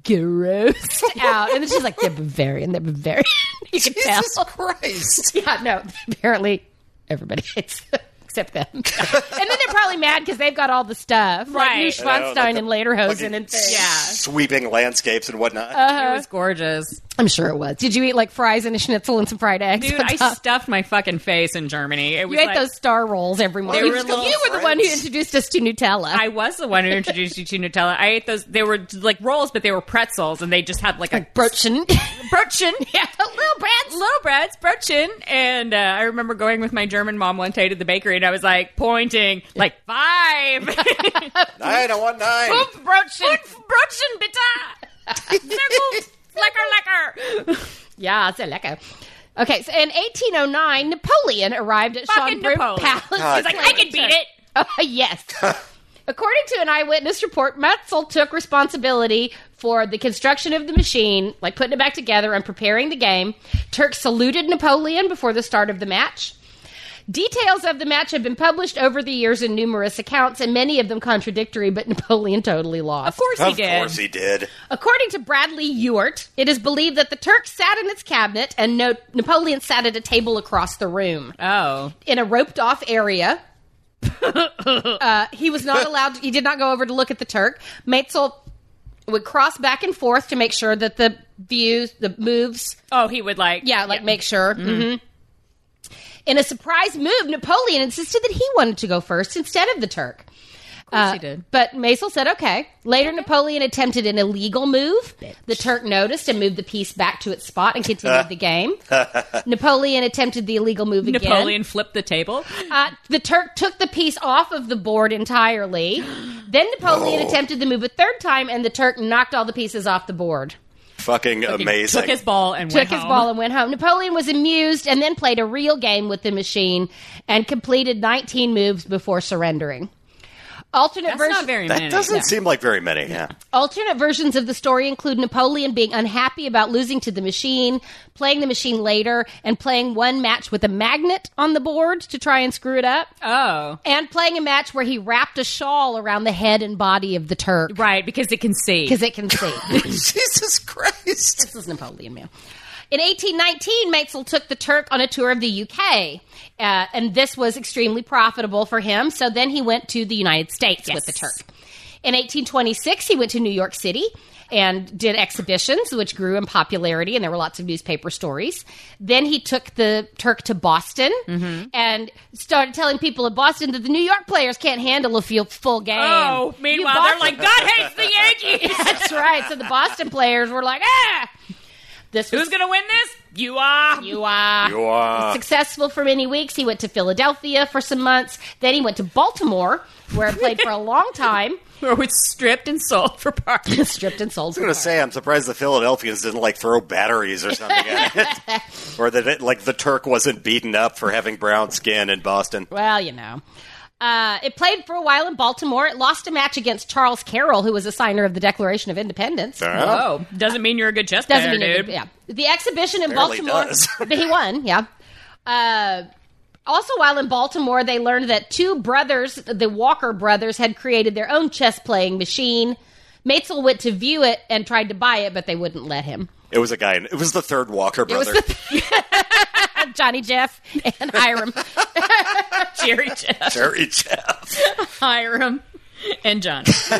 grossed out. And then she's like, they're Bavarian, they're Bavarian. You can Jesus tell. Christ. Yeah, no, apparently everybody hates them. Except them. And then they're probably mad because they've got all the stuff. Like Right. Neuschwanstein I know, like the and Lederhosen fucking and things. Yeah. Sweeping landscapes and whatnot. It was gorgeous. I'm sure it was. Did you eat like fries and a schnitzel and some fried eggs? Dude, on I top? stuffed my fucking face in Germany. It was You ate like, those star rolls every morning. They You were were, little you were the one who friends. introduced us to Nutella. I was the one who introduced you to Nutella. I ate those. They were like rolls, but they were pretzels, and they just had like a Brötchen. brötchen. Yeah, little breads. Little breads, brötchen. And uh, I remember going with my German mom one day to the bakery, and I was like pointing, like five. Nine, I want nine. Fünf Brötchen. Fünf Brötchen, bitte. Sehr gut. Lecker, lecker. Yeah, sehr lecker. Okay, so in eighteen oh nine, Napoleon arrived at Fucking Schönbrunn Napoleon. Palace. God He's like, I can beat it. Oh, yes. According to an eyewitness report, Metzel took responsibility for the construction of the machine, like putting it back together and preparing the game. Turk saluted Napoleon before the start of the match. Details of the match have been published over the years in numerous accounts, and many of them contradictory, but Napoleon totally lost. Of course he Of did. course he did. According to Bradley Ewart, it is believed that the Turk sat in its cabinet and no- Napoleon sat at a table across the room Oh. in a roped-off area. uh, he was not allowed. To, he did not go over to look at the Turk. Metzel would cross back and forth to make sure that the views, the moves, Oh, he would like... yeah, like make sure. Mm-hmm. In a surprise move, Napoleon insisted that he wanted to go first instead of the Turk. Of course Uh, he did. But Metzel said okay. Later, Napoleon attempted an illegal move. The Turk noticed and moved the piece back to its spot and continued the game. Napoleon attempted the illegal move again. Napoleon flipped the table. Uh, the Turk took the piece off of the board entirely. Then Napoleon Oh. attempted the move a third time, and the Turk knocked all the pieces off the board. Fucking He amazing. took his ball and Took went his home. ball and went home. Napoleon was amused and then played a real game with the machine and completed nineteen moves before surrendering. Alternate That's version- not very that many. doesn't Yeah. seem like very many, yeah. Alternate versions of the story include Napoleon being unhappy about losing to the machine, playing the machine later, and playing one match with a magnet on the board to try and screw it up, Oh. and playing a match where he wrapped a shawl around the head and body of the Turk Right, because it can see. because it can see. Jesus Christ. This is Napoleon, man. In eighteen nineteen, Metzel took the Turk on a tour of the U K, uh, and this was extremely profitable for him. So then he went to the United States Yes. with the Turk. In eighteen twenty-six, he went to New York City and did exhibitions, which grew in popularity, and there were lots of newspaper stories. Then he took the Turk to Boston and started telling people in Boston that the New York players can't handle a full, full game. Oh, You meanwhile, they're Boston- like, God hates the Yankees. That's right. So the Boston players were like, ah! This was Who's going to win this? You are. You are. You are. Successful for many weeks. He went to Philadelphia for some months. Then he went to Baltimore, where he played for a long time. Or was stripped and sold for parts. Stripped and sold. I was going to say, I'm surprised the Philadelphians didn't, like, throw batteries or something at it. Or that, it, like, the Turk wasn't beaten up for having brown skin in Boston. Well, you know. Uh, it played for a while in Baltimore. It lost a match against Charles Carroll, who was a signer of the Declaration of Independence. Oh, doesn't mean you're a good chess Doesn't player, mean dude. it, yeah. The exhibition in Barely Baltimore, does. but he won. Yeah. Uh, also, while in Baltimore, they learned that two brothers, the Walker brothers, had created their own chess playing machine. Metzel went to view it and tried to buy it, but they wouldn't let him. It was a guy, it was the third Walker It was brother. the- Johnny Jeff and Hiram. Jerry Jeff, Jerry Jeff. Hiram, and John.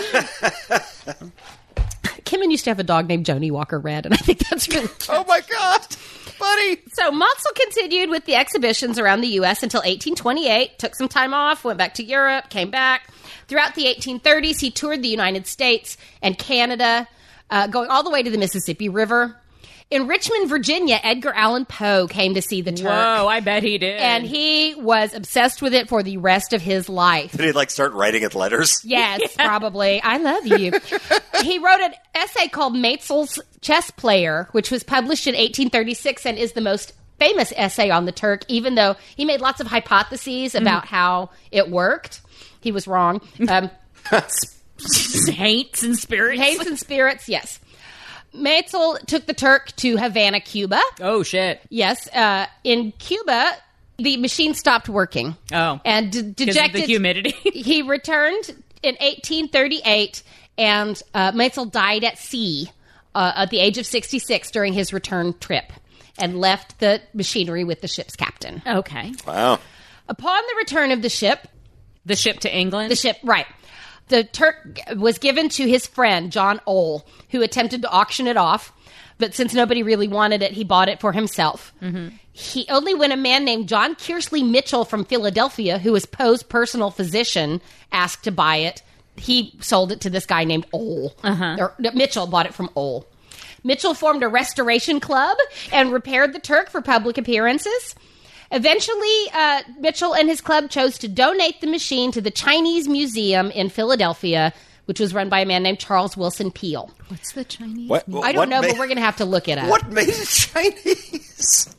Kimmin used to have a dog named Joni Walker Red, and I think that's really cute. Oh my God, buddy. So Metzel continued with the exhibitions around the U S until eighteen twenty-eight, took some time off, went back to Europe, came back. Throughout the eighteen thirties, he toured the United States and Canada, uh, going all the way to the Mississippi River. In Richmond, Virginia, Edgar Allan Poe came to see the Turk. Whoa, I bet he did. And he was obsessed with it for the rest of his life. Did he, like, start writing it letters? Yes, probably. I love you. He wrote an essay called Metzel's Chess Player, which was published in eighteen thirty-six and is the most famous essay on the Turk, even though he made lots of hypotheses about how it worked. He was wrong. Um, Haints and spirits. Hates and spirits, yes. Metzel took the Turk to Havana, Cuba. Oh, shit. Yes. Uh, in Cuba, the machine stopped working. Oh. And de- Because of dejected. the humidity. He returned in eighteen thirty-eight, and uh, Metzel died at sea uh, at the age of sixty-six during his return trip and left the machinery with the ship's captain. Okay. Wow. Upon the return of the ship, The ship to England? the ship, right, the Turk was given to his friend, John Ohl, who attempted to auction it off. But since nobody really wanted it, he bought it for himself. Mm-hmm. He only when a man named John Kearsley Mitchell from Philadelphia, who was Poe's personal physician, asked to buy it, he sold it to this guy named Ohl. Uh-huh. Or, no, Mitchell bought it from Ohl. Mitchell formed a restoration club and repaired the Turk for public appearances. Eventually, uh, Mitchell and his club chose to donate the machine to the Chinese Museum in Philadelphia, which was run by a man named Charles Wilson Peel. What's the Chinese? What, I don't what know, made, but we're going to have to look it up. What made it Chinese?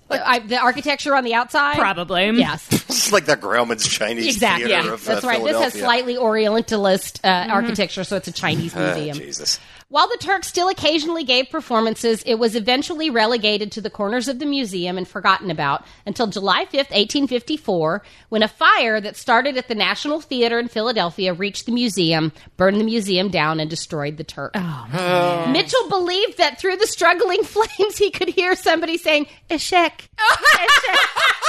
I, the architecture on the outside? Probably. Yes. It's like the Grauman's Chinese Exactly. Theater Yeah, of uh, That's right. This has Philadelphia. slightly Orientalist uh, architecture, so it's a Chinese Ah, museum. Jesus. While the Turks still occasionally gave performances, it was eventually relegated to the corners of the museum and forgotten about until July fifth, eighteen fifty-four, when a fire that started at the National Theater in Philadelphia reached the museum, burned the museum down, and destroyed the Turk. Oh, Mitchell believed that through the struggling flames, he could hear somebody saying, Eshek. Eshek.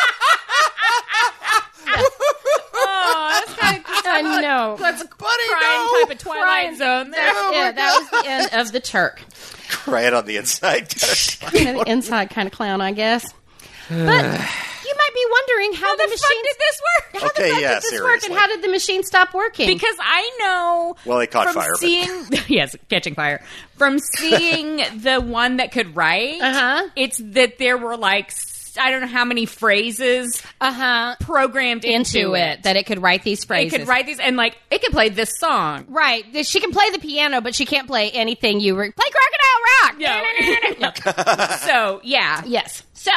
Oh, that's kind of I know. that's a Buddy, crying no. type of Twilight Zone there. Oh, my yeah, that was the end of the Turk. Crying on the inside. Kind of the inside kind of clown, I guess. But you might be wondering how, How the, the machine fuck did this work? How Okay, the fuck yeah, did this work, seriously. and how did the machine stop working? Because I know Well, it caught from fire, but- seeing yes, catching fire. From seeing the one that could write, Uh-huh. it's that there were like s- I don't know how many phrases uh huh programmed into, into it that it could write these It phrases. could write these and like it could play this song. Right. She can play the piano, but she can't play anything you re- play Crocodile Rock. No. So yeah, Yes. So,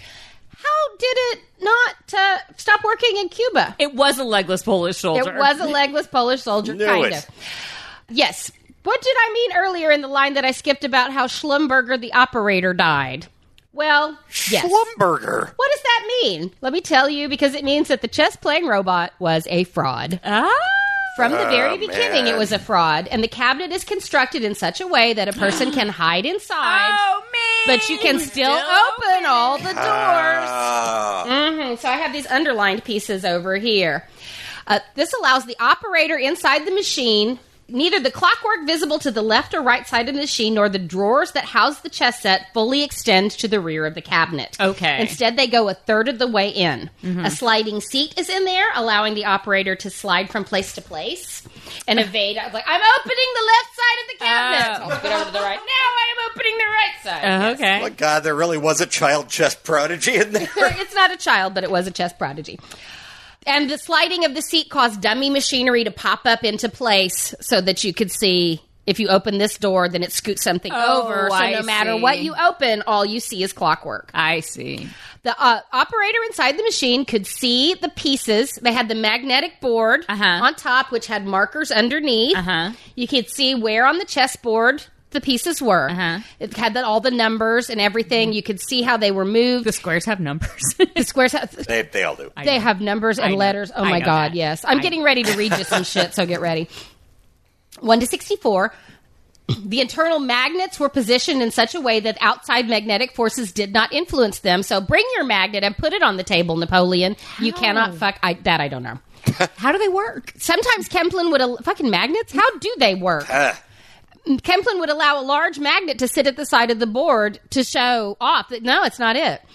how did it not uh, stop working in Cuba? it was a legless Polish soldier. It was a legless Polish soldier, Knew kind it. of. Yes. What did I mean earlier in the line that I skipped about how Schlumberger, the operator, died? Well, yes. Schlumberger. What does that mean? Let me tell you, because it means that the chess-playing robot was a fraud. Ah. From the very Oh, beginning, man. it was a fraud, and the cabinet is constructed in such a way that a person can hide inside, Oh man! but you can still, open all the doors. Ah. hmm So I have these underlined pieces over here. Uh, this allows the operator inside the machine. Neither the clockwork visible to the left or right side of the machine nor the drawers that house the chess set fully extend to the rear of the cabinet. Okay. Instead, they go a third of the way in. A sliding seat is in there, allowing the operator to slide from place to place and evade. Like, I'm opening the left side of the cabinet. Oh. I'll get over to the right. Now I am opening the right side. Uh, Yes. okay. My God, there really was a child chess prodigy in there. It's not a child, but it was a chess prodigy. And the sliding of the seat caused dummy machinery to pop up into place so that you could see if you open this door, then it scoots something Oh, over. So I no matter see. what you open, all you see is clockwork. I see. The uh, operator inside the machine could see the pieces. They had the magnetic board Uh-huh. on top, which had markers underneath. Uh-huh. You could see where on the chessboard the pieces were. Uh-huh. It had the, all the numbers and everything. You could see how they were moved. The squares have numbers. The squares have, They, they all do. they have numbers and I know. letters. Oh I my know God, that. yes. I'm I- getting ready to read you some shit, so get ready. one to sixty-four. The internal magnets were positioned in such a way that outside magnetic forces did not influence them. So bring your magnet and put it on the table, Napoleon. You cannot fuck. I, that I don't know. How do they work? Sometimes Kemplin would... Al- fucking magnets? How do they work? Ah. Kemplin would allow a large magnet to sit at the side of the board to show off that, no, it's not it.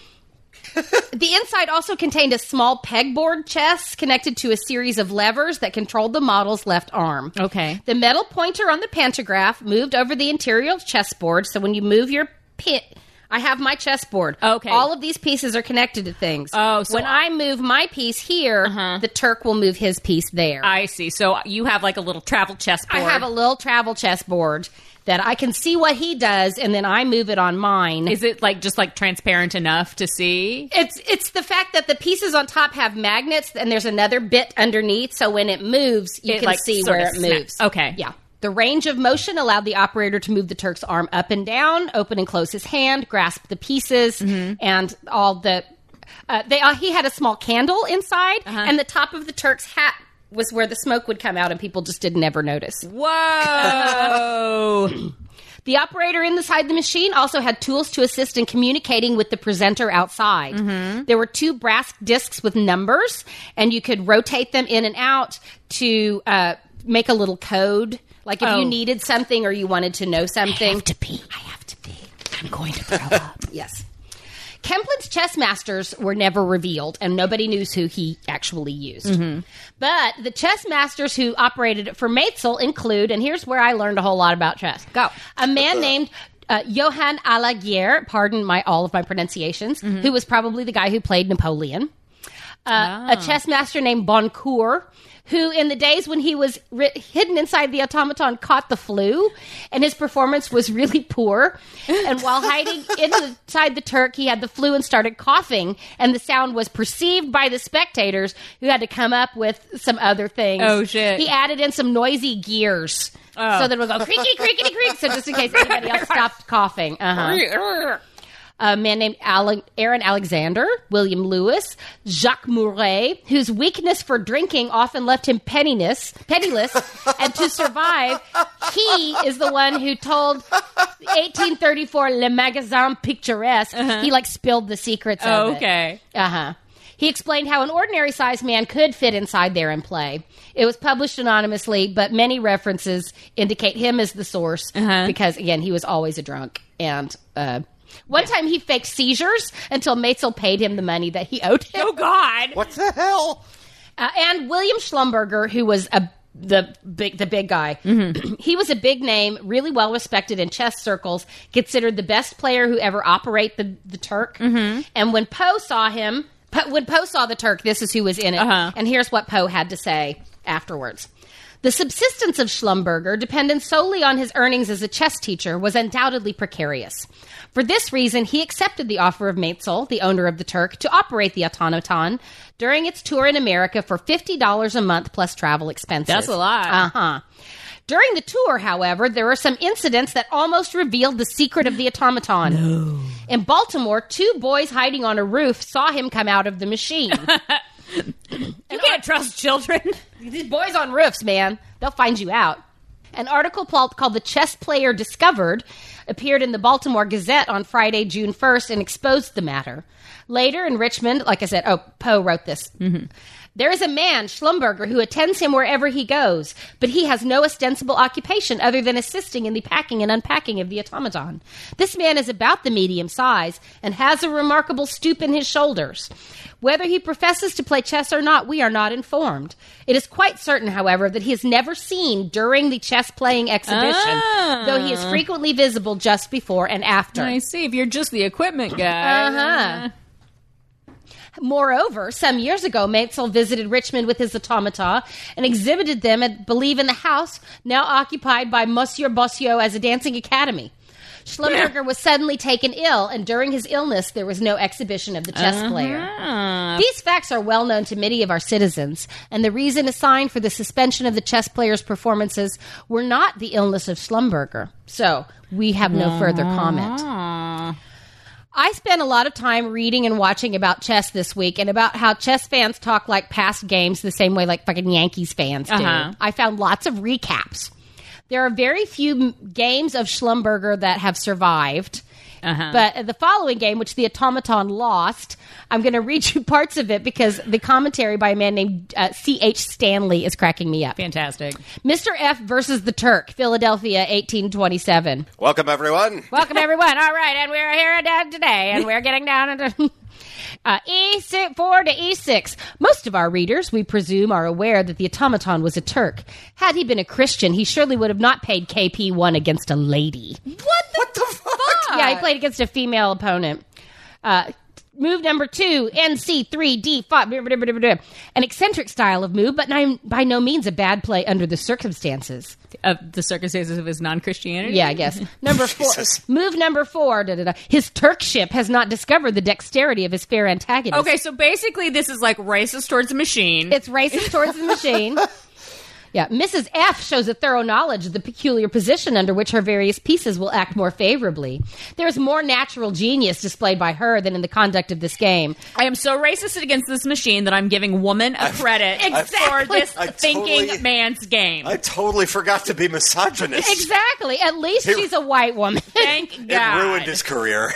The inside also contained a small pegboard chess connected to a series of levers that controlled the model's left arm. Okay. The metal pointer on the pantograph moved over the interior chessboard, so when you move your pin... I have my chessboard. Okay. All of these pieces are connected to things. Oh, so when I move my piece here, Uh-huh. the Turk will move his piece there. I see. So you have like a little travel chessboard. I have a little travel chessboard that I can see what he does, and then I move it on mine. Is it like just like transparent enough to see? It's it's the fact that the pieces on top have magnets, and there's another bit underneath, so when it moves, you It, can like, see sort where of it snaps. moves. Okay. Yeah. The range of motion allowed the operator to move the Turk's arm up and down, open and close his hand, grasp the pieces, Mm-hmm. and all the. Uh, they uh, he had a small candle inside, Uh-huh. and the top of the Turk's hat was where the smoke would come out, and people just didn't ever notice. Whoa. The operator inside the machine also had tools to assist in communicating with the presenter outside. Mm-hmm. There were two brass discs with numbers, and you could rotate them in and out to uh, make a little code. Like if Oh. you needed something or you wanted to know something. I have to pee. I have to pee. I'm going to throw up. Yes. Kemplin's chess masters were never revealed, and nobody knew who he actually used. Mm-hmm. But the chess masters who operated it for Maetzel include, and here's where I learned a whole lot about chess. Go. A man named uh, Johann Alagier, pardon my all of my pronunciations, Mm-hmm. who was probably the guy who played Napoleon. Uh, Ah. A chess master named Boncourt, who in the days when he was ri- hidden inside the automaton caught the flu, and his performance was really poor. And while hiding inside the Turk, he had the flu and started coughing, and the sound was perceived by the spectators, who had to come up with some other things. Oh, shit. He added in some noisy gears. Oh. So that it would go creaky, creaky, creak, so just in case anybody else stopped coughing. Uh-huh. A man named Ale- Aaron Alexander, William Lewis, Jacques Mouret, whose weakness for drinking often left him penniless, penniless, and to survive, he is the one who told eighteen thirty-four Le Magasin Picturesque. Uh-huh. He like spilled the secrets Oh, of it. okay. Uh-huh. He explained how an ordinary-sized man could fit inside there and play. It was published anonymously, but many references indicate him as the source Uh-huh. because, again, he was always a drunk. And uh, one time he faked seizures until Maetzel paid him the money that he owed him. Oh, God. What the hell? Uh, and William Schlumberger, who was a the big the big guy. Mm-hmm. He was a big name, really well respected in chess circles, considered the best player who ever operate the, the Turk. Mm-hmm. And when Poe saw him... Po- when Poe saw the Turk, this is who was in it. Uh-huh. And here's what Poe had to say afterwards. The subsistence of Schlumberger, dependent solely on his earnings as a chess teacher, was undoubtedly precarious. For this reason, he accepted the offer of Maetzel, the owner of the Turk, to operate the automaton during its tour in America for fifty dollars a month plus travel expenses. That's a lot. Uh-huh. During the tour, however, there were some incidents that almost revealed the secret of the automaton. No. In Baltimore, two boys hiding on a roof saw him come out of the machine. You can't trust children. These boys on roofs, man. They'll find you out. An article called The Chess Player Discovered appeared in the Baltimore Gazette on Friday, June first, and exposed the matter. Later in Richmond, like I said, oh, Poe wrote this. Mm-hmm. There is a man, Schlumberger, who attends him wherever he goes, but he has no ostensible occupation other than assisting in the packing and unpacking of the automaton. This man is about the medium size and has a remarkable stoop in his shoulders. Whether he professes to play chess or not, we are not informed. It is quite certain, however, that he is never seen during the chess-playing exhibition, Ah. though he is frequently visible just before and after. I see. If you're just the equipment guy. Uh-huh. Moreover, some years ago, Maetzel visited Richmond with his automata and exhibited them at Believe in the House, now occupied by Monsieur Bossiot as a dancing academy. Schlumberger was suddenly taken ill, and during his illness, there was no exhibition of the chess Uh-huh. player. These facts are well known to many of our citizens, and the reason assigned for the suspension of the chess player's performances were not the illness of Schlumberger. So, we have no further comment. Ah. I spent a lot of time reading and watching about chess this week and about how chess fans talk like past games the same way like fucking Yankees fans do. Uh-huh. I found lots of recaps. There are very few m- games of Schlumberger that have survived. Uh-huh. But the following game, which the automaton lost, I'm going to read you parts of it because the commentary by a man named uh, C H Stanley is cracking me up. Fantastic. Mister F versus the Turk, Philadelphia, eighteen twenty-seven. Welcome, everyone. Welcome, everyone. All right, and we're here down today, and we're getting down into uh, E four to E six. Most of our readers, we presume, are aware that the automaton was a Turk. Had he been a Christian, he surely would have not paid K P one against a lady. What the, What the fuck? Yeah, he played against a female opponent. Uh, move number two, N C three D five. An eccentric style of move, but no, by no means a bad play under the circumstances. Of the circumstances of his non-Christianity? Yeah, I guess. Number four. Move number four. Da, da, da. His Turkship has not discovered the dexterity of his fair antagonist. Okay, so basically this is like racist towards the machine. It's racist towards the machine. Yeah, Missus F shows a thorough knowledge of the peculiar position under which her various pieces will act more favorably. There is more natural genius displayed by her than in the conduct of this game. I am so racist against this machine that I'm giving woman a credit Exactly. for this I thinking totally- man's game. I totally forgot to be misogynist. Exactly. At least It- she's a white woman. Thank It God. ruined his career.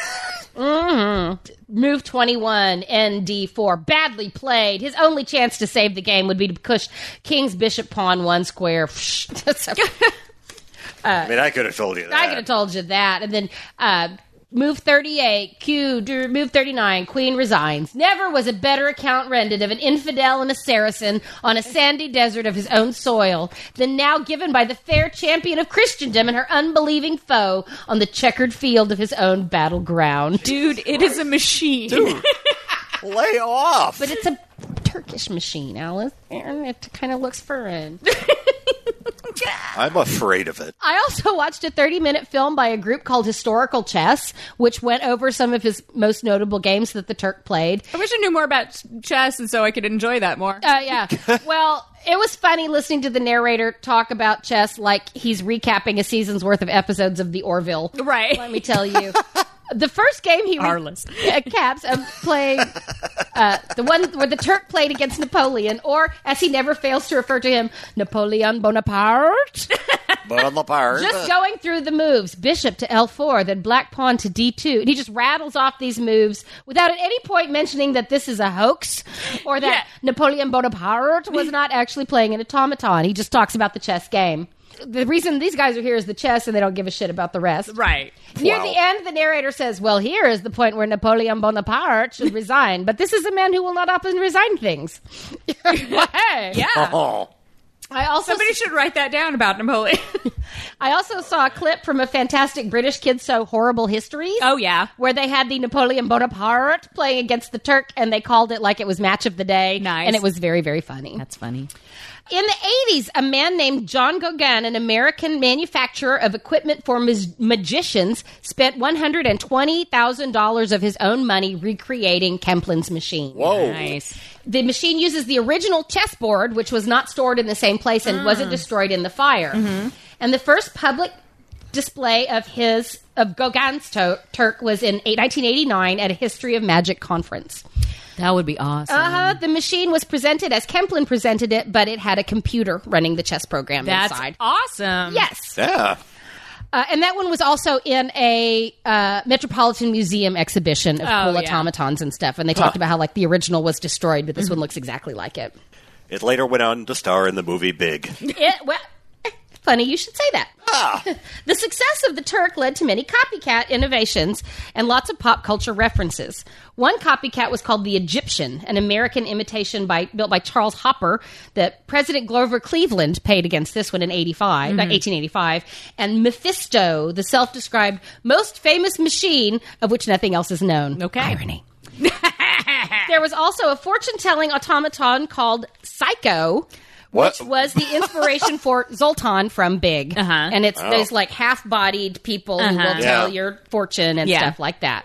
Move twenty-one, N D four. Badly played. His only chance to save the game would be to push King's Bishop Pawn one square. So- I mean, I could have told you that. I could have told you that. And then uh, move thirty-eight, Q, d- move thirty-nine, Queen resigns. Never was a better account rendered of an infidel and a Saracen on a sandy desert of his own soil than now given by the fair champion of Christendom and her unbelieving foe on the checkered field of his own battleground. Dude, it is a machine. Dude, lay off. But it's a turkey. Turkish machine, Alice. And it kind of looks foreign. I'm afraid of it. I also watched a thirty-minute film by a group called Historical Chess, which went over some of his most notable games that the Turk played. I wish I knew more about chess, and so I could enjoy that more. Uh, yeah. Well, it was funny listening to the narrator talk about chess like he's recapping a season's worth of episodes of The Orville. Right. Let me tell you. The first game he Arliss. re- caps of playing uh, the one where the Turk played against Napoleon, or as he never fails to refer to him, Napoleon Bonaparte. Bonaparte. Just going through the moves, bishop to L four, then black pawn to D two. And he just rattles off these moves without at any point mentioning that this is a hoax or that Yeah. Napoleon Bonaparte was not actually playing an automaton. He just talks about the chess game. The reason these guys are here is the chess, and they don't give a shit about the rest. Right. Near Wow. the end, the narrator says, well, here is the point where Napoleon Bonaparte should resign. But this is a man who will not often resign things. Well, hey. Yeah. Oh. I also Somebody should write that down about Napoleon. I also saw a clip from a fantastic British Kids So Horrible Histories. Oh, yeah. Where they had the Napoleon Bonaparte playing against the Turk, and they called it like it was match of the day. Nice. And it was very, very funny. That's funny. In the eighties, a man named John Gauguin, an American manufacturer of equipment for mag- magicians, spent one hundred twenty thousand dollars of his own money recreating Kemplin's machine. Whoa. Nice. The machine uses the original chessboard, which was not stored in the same place and wasn't destroyed in the fire. And the first public display of his of Gauguin's to- Turk was in nineteen eighty-nine at a History of Magic conference. That would be awesome. Uh-huh. The machine was presented as Kemplin presented it, but it had a computer running the chess program That's inside. awesome. Yes. Yeah. Uh, and that one was also in a uh, Metropolitan Museum exhibition of Oh, cool yeah. automatons and stuff. And they talked about how like the original was destroyed, but this one looks exactly like it. It later went on to star in the movie Big. It, well, funny you should say that. Ah. The success of the Turk led to many copycat innovations and lots of pop culture references. One copycat was called the Egyptian, an American imitation by built by Charles Hopper that President Grover Cleveland paid against this one in eighty-five, uh, eighteen eighty-five. And Mephisto, the self-described most famous machine of which nothing else is known. Okay. Irony. There was also a fortune-telling automaton called Psycho, What? which was the inspiration for Zoltan from Big. Uh-huh. And it's Oh. those like half-bodied people who Uh-huh. will tell Yeah. your fortune and Yeah. stuff like that.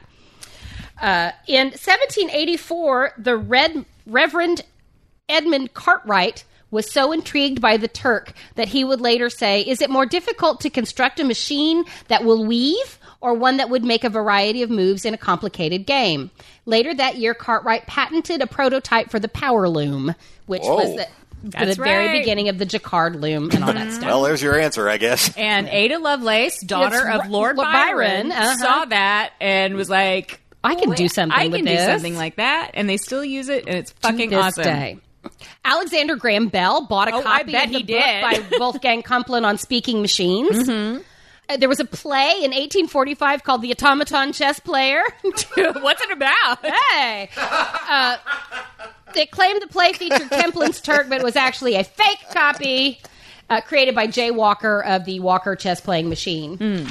Uh, in seventeen eighty-four, the Red, Reverend Edmund Cartwright was so intrigued by the Turk that he would later say, is it more difficult to construct a machine that will weave or one that would make a variety of moves in a complicated game? Later that year, Cartwright patented a prototype for the power loom, which Whoa. was the, That's the very right. beginning of the Jacquard loom and all that stuff. Well, there's your answer, I guess. And Ada Lovelace, daughter It's of Lord Lord Byron, Byron, uh-huh. saw that and was like, I can "Wait, do something I with can do this." something like that. And they still use it, and it's fucking this awesome. day. Alexander Graham Bell bought a Oh, I copy bet of the he book did. by Wolfgang Kumplin on speaking machines. Uh, there was a play in eighteen forty-five called The Automaton Chess Player. What's it about? Hey! Uh, they claimed the play featured Kemplin's Turk, but it was actually a fake copy uh, created by Jay Walker of the Walker Chess Playing Machine.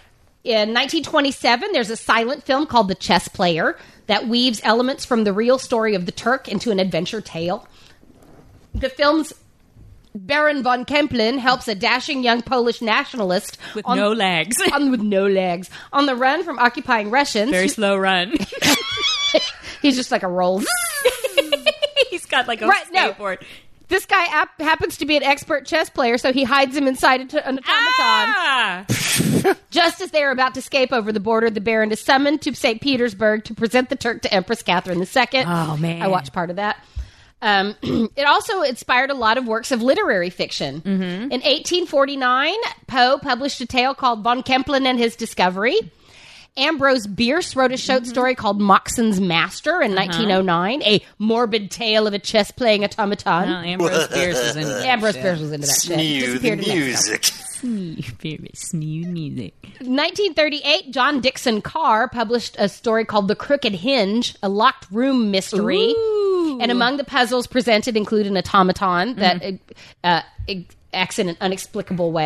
In nineteen twenty-seven, there's a silent film called The Chess Player that weaves elements from the real story of the Turk into an adventure tale. The film's Baron von Kemplin helps a dashing young Polish nationalist With on, no legs. on, with no legs on the run from occupying Russians. Very slow run. He's just like a roll. He's got like a Right, no. skateboard. This guy ap- happens to be an expert chess player, so he hides him inside a t- an automaton. Ah! Just as they are about to escape over the border, the Baron is summoned to Saint Petersburg to present the Turk to Empress Catherine the Second. Oh, man. I watched part of that. Um, it also inspired a lot of works of literary fiction. Mm-hmm. In eighteen forty-nine, Poe published a tale called Von Kemplin and His Discovery. Ambrose Bierce wrote a short story called Moxon's Master in nineteen oh nine, a morbid tale of a chess-playing automaton. Well, Ambrose Bierce was into that. Ambrose shit. Bierce was into that shit. Smooth Disappeared in Mexico. music. Smooth, smooth music. nineteen thirty-eight, John Dixon Carr published a story called The Crooked Hinge, a locked room mystery. Ooh. And among the puzzles presented include an automaton that uh, uh, acts in an inexplicable way.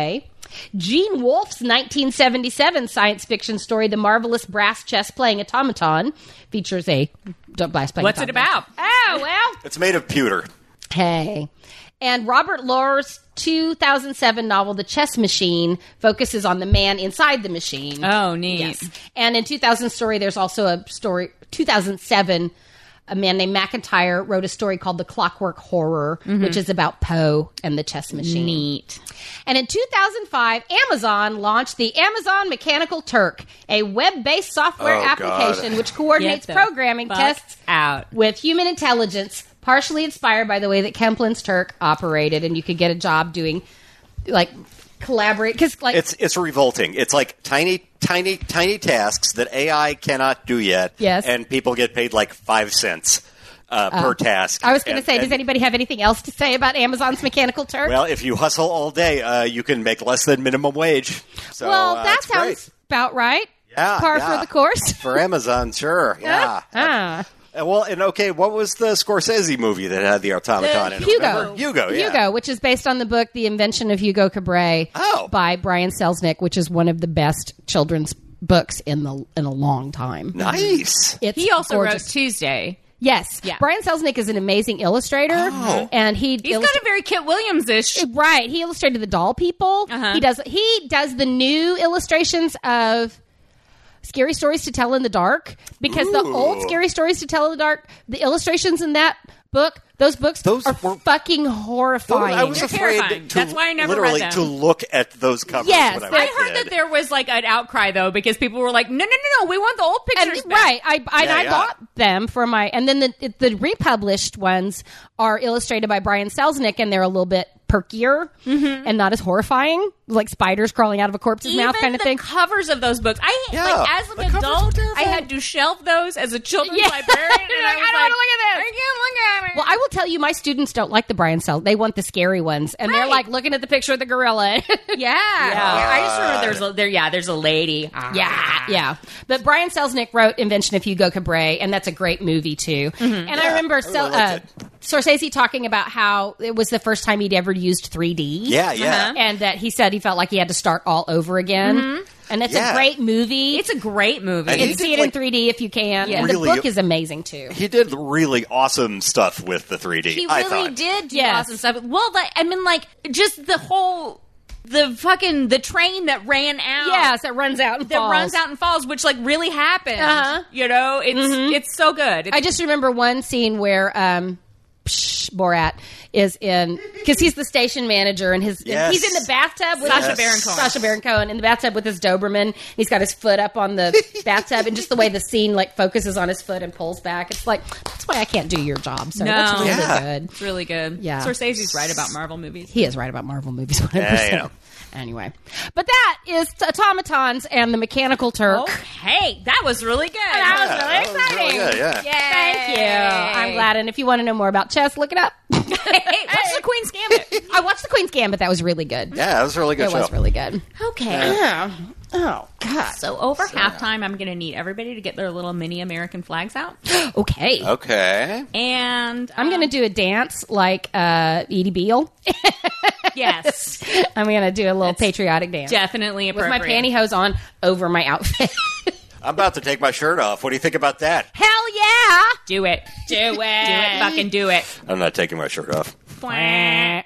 Gene Wolfe's nineteen seventy-seven science fiction story, The Marvelous Brass Chess Playing Automaton, features a brass playing What's it automaton. about? Oh, well. It's made of pewter. Hey. And Robert Lohr's two thousand seven novel, The Chess Machine, focuses on the man inside the machine. Oh, neat. Yes. And in two thousand story, there's also a story, two thousand seven, a man named McIntyre wrote a story called The Clockwork Horror, mm-hmm. which is about Poe and the chess machine. Neat. And in two thousand five, Amazon launched the Amazon Mechanical Turk, a web-based software Oh, application God. which coordinates Get the programming fuck tests out. with human intelligence, partially inspired by the way that Kemplin's Turk operated, and you could get a job doing, like, collaborate, because, like... It's it's revolting. It's like tiny, tiny, tiny tasks that A I cannot do yet. Yes. And people get paid like five cents uh, per task. I was going to And- say, and- does anybody have anything else to say about Amazon's Mechanical Turk? Well, if you hustle all day, uh, you can make less than minimum wage. So, well, uh, that it's sounds great. about right. Yeah, Par yeah. for the course. For Amazon, sure. Yeah. Ah. Uh, Well, and okay, what was the Scorsese movie that had the automaton in it? Hugo. Remember? Hugo, yeah. Hugo, which is based on the book The Invention of Hugo Cabret Oh. by Brian Selznick, which is one of the best children's books in the in a long time. Nice. It's He also gorgeous. wrote Tuesday. Yes. Yeah. Brian Selznick is an amazing illustrator. Oh. And he He's illust- kind of very Kit Williams-ish. Right. He illustrated the doll people. Uh-huh. He does he does the new illustrations of Scary Stories to Tell in the Dark, because the Ooh. old Scary Stories to Tell in the Dark, the illustrations in that book, those books Those are were- fucking horrifying. I was They're afraid terrifying. to That's why I never literally read them. to look at those covers. Yes, when I, was I a heard kid. that there was like an outcry though because people were like, "No, no, no, no, we want the old and, pictures back." right, I I, Yeah, I yeah. bought them for my, and then the the republished ones are illustrated by Brian Selznick, and they're a little bit perkier and not as horrifying, like spiders crawling out of a corpse's Even mouth kind of the thing. covers of those books, I Yeah, like as the an covers adult, were I terrifying. had to shelve those as a children's Yeah. librarian, and You're I like, was I don't like, wanna look at this. I can't look at it. Well, I will tell you, my students don't like the Brian Selznick. They want the scary ones, and they're Right. like looking at the picture of the gorilla. yeah, yeah. I just remember there's a, there. Yeah, there's a lady. Yeah, yeah. But Brian Selznick wrote Invention of Hugo Cabret, and that's a great movie, too. And I Yeah, remember I really Sel- uh, liked it. Scorsese talking about how it was the first time he'd ever used three D. Yeah, yeah. And that he said he felt like he had to start all over again. And it's Yeah. a great movie. It's a great movie. And you he can see did, it in like, three D if you can. Yeah. And really- the book is amazing, too. He did really awesome stuff with the three D. He I really thought. did do Yes. awesome stuff. Well, like, I mean, like just the whole. The fucking the train that ran out. Yes, it runs out and that falls. runs out and falls, which like really happened. Uh-huh. You know, it's it's so good. It's, I just remember one scene where um, psh, Borat is in, because he's the station manager, and his Yes. he's in the bathtub with Sacha his, Baron Cohen. Sacha Baron Cohen in the bathtub with his Doberman. He's got his foot up on the bathtub, and just the way the scene like focuses on his foot and pulls back, it's like that's why I can't do your job. So No. that's really Yeah. good. it's really good. Yeah. Scorsese's right about Marvel movies. He is right about Marvel movies one hundred Yeah, percent. yeah. Anyway, but that is Automatons and the Mechanical Turk. Okay, that was really good. That was Yeah, really that was really exciting. good, yeah. Yay. Thank you. I'm glad. And if you want to know more about chess, look it up. Hey, watch the Queen's Gambit. I watched the Queen's Gambit. That was really good. Yeah, that was a really good It show. was really good. Okay. Yeah. Oh, God. So over halftime, I'm going to need everybody to get their little mini American flags out, Okay. Okay. and I'm going to do a dance like uh, Edie Beale. yes, I'm going to do a little patriotic dance. definitely With my appropriate. pantyhose on over my outfit. I'm about to take my shirt off. What do you think about that? Hell yeah! Do it. Do it. Do it. Fucking do it. I'm not taking my shirt off. Mwah.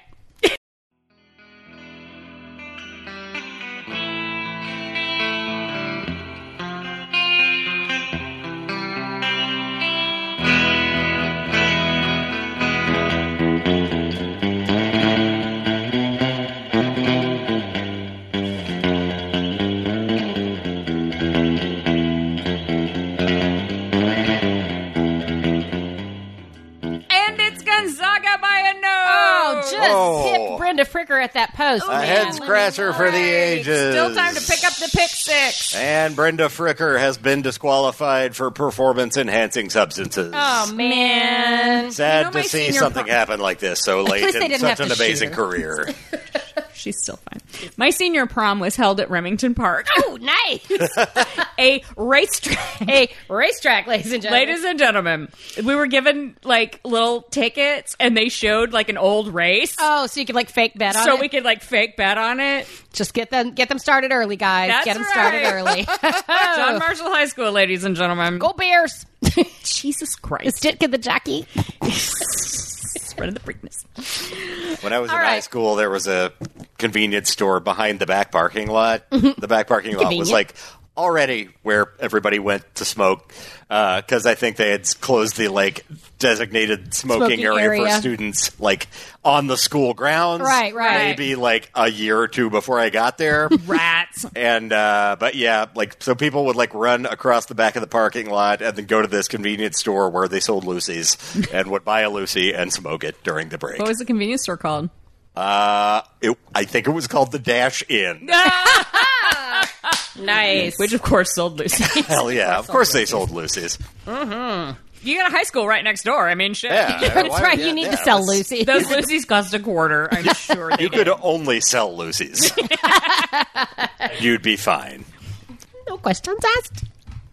And it's Gonzaga by a nose. Oh, just Oh. hit Brenda Fricker at that post. A man. head scratcher for the ages. Still time to pick up the pick six. And Brenda Fricker has been disqualified for performance-enhancing substances. Oh, man. Sad You know, my to see senior something pro- happen like this so late least they in didn't such have an to amazing shoot her. career. she's still fine. My senior prom was held at Remington Park. Oh, nice. A racetrack. A racetrack, ladies and gentlemen. Ladies and gentlemen, we were given like little tickets and they showed like an old race. Oh, so you could like fake bet on so it? we could like fake bet on it. Just get them get them started early, guys. That's get them right. started early. John Marshall High School, ladies and gentlemen. Go Bears. Jesus Is Christ. Ditka the jockey? Spreading the freakness. When I was All in right. high school, there was a convenience store behind the back parking lot. The back parking lot was Convenient. like already where everybody went to smoke because I think they had closed the like designated smoking, Smoking area, area. for students like on the school grounds. Right, right. Maybe like a year or two before I got there. Rats. And, uh, but yeah, like, so people would like run across the back of the parking lot and then go to this convenience store where they sold Lucy's and would buy a Lucy and smoke it during the break. What was the convenience store called? Uh, it, I think it was called the Dash Inn. Nice. Which, of course, sold Lucy. Hell yeah, of course they sold Lucy's. You got a high school right next door. I mean, shit. Yeah, That's why- right. yeah, you need yeah, to sell let's- Lucy. Those Lucy's cost a quarter. I'm sure they You did. could only sell Lucy's. You'd be fine. No questions asked.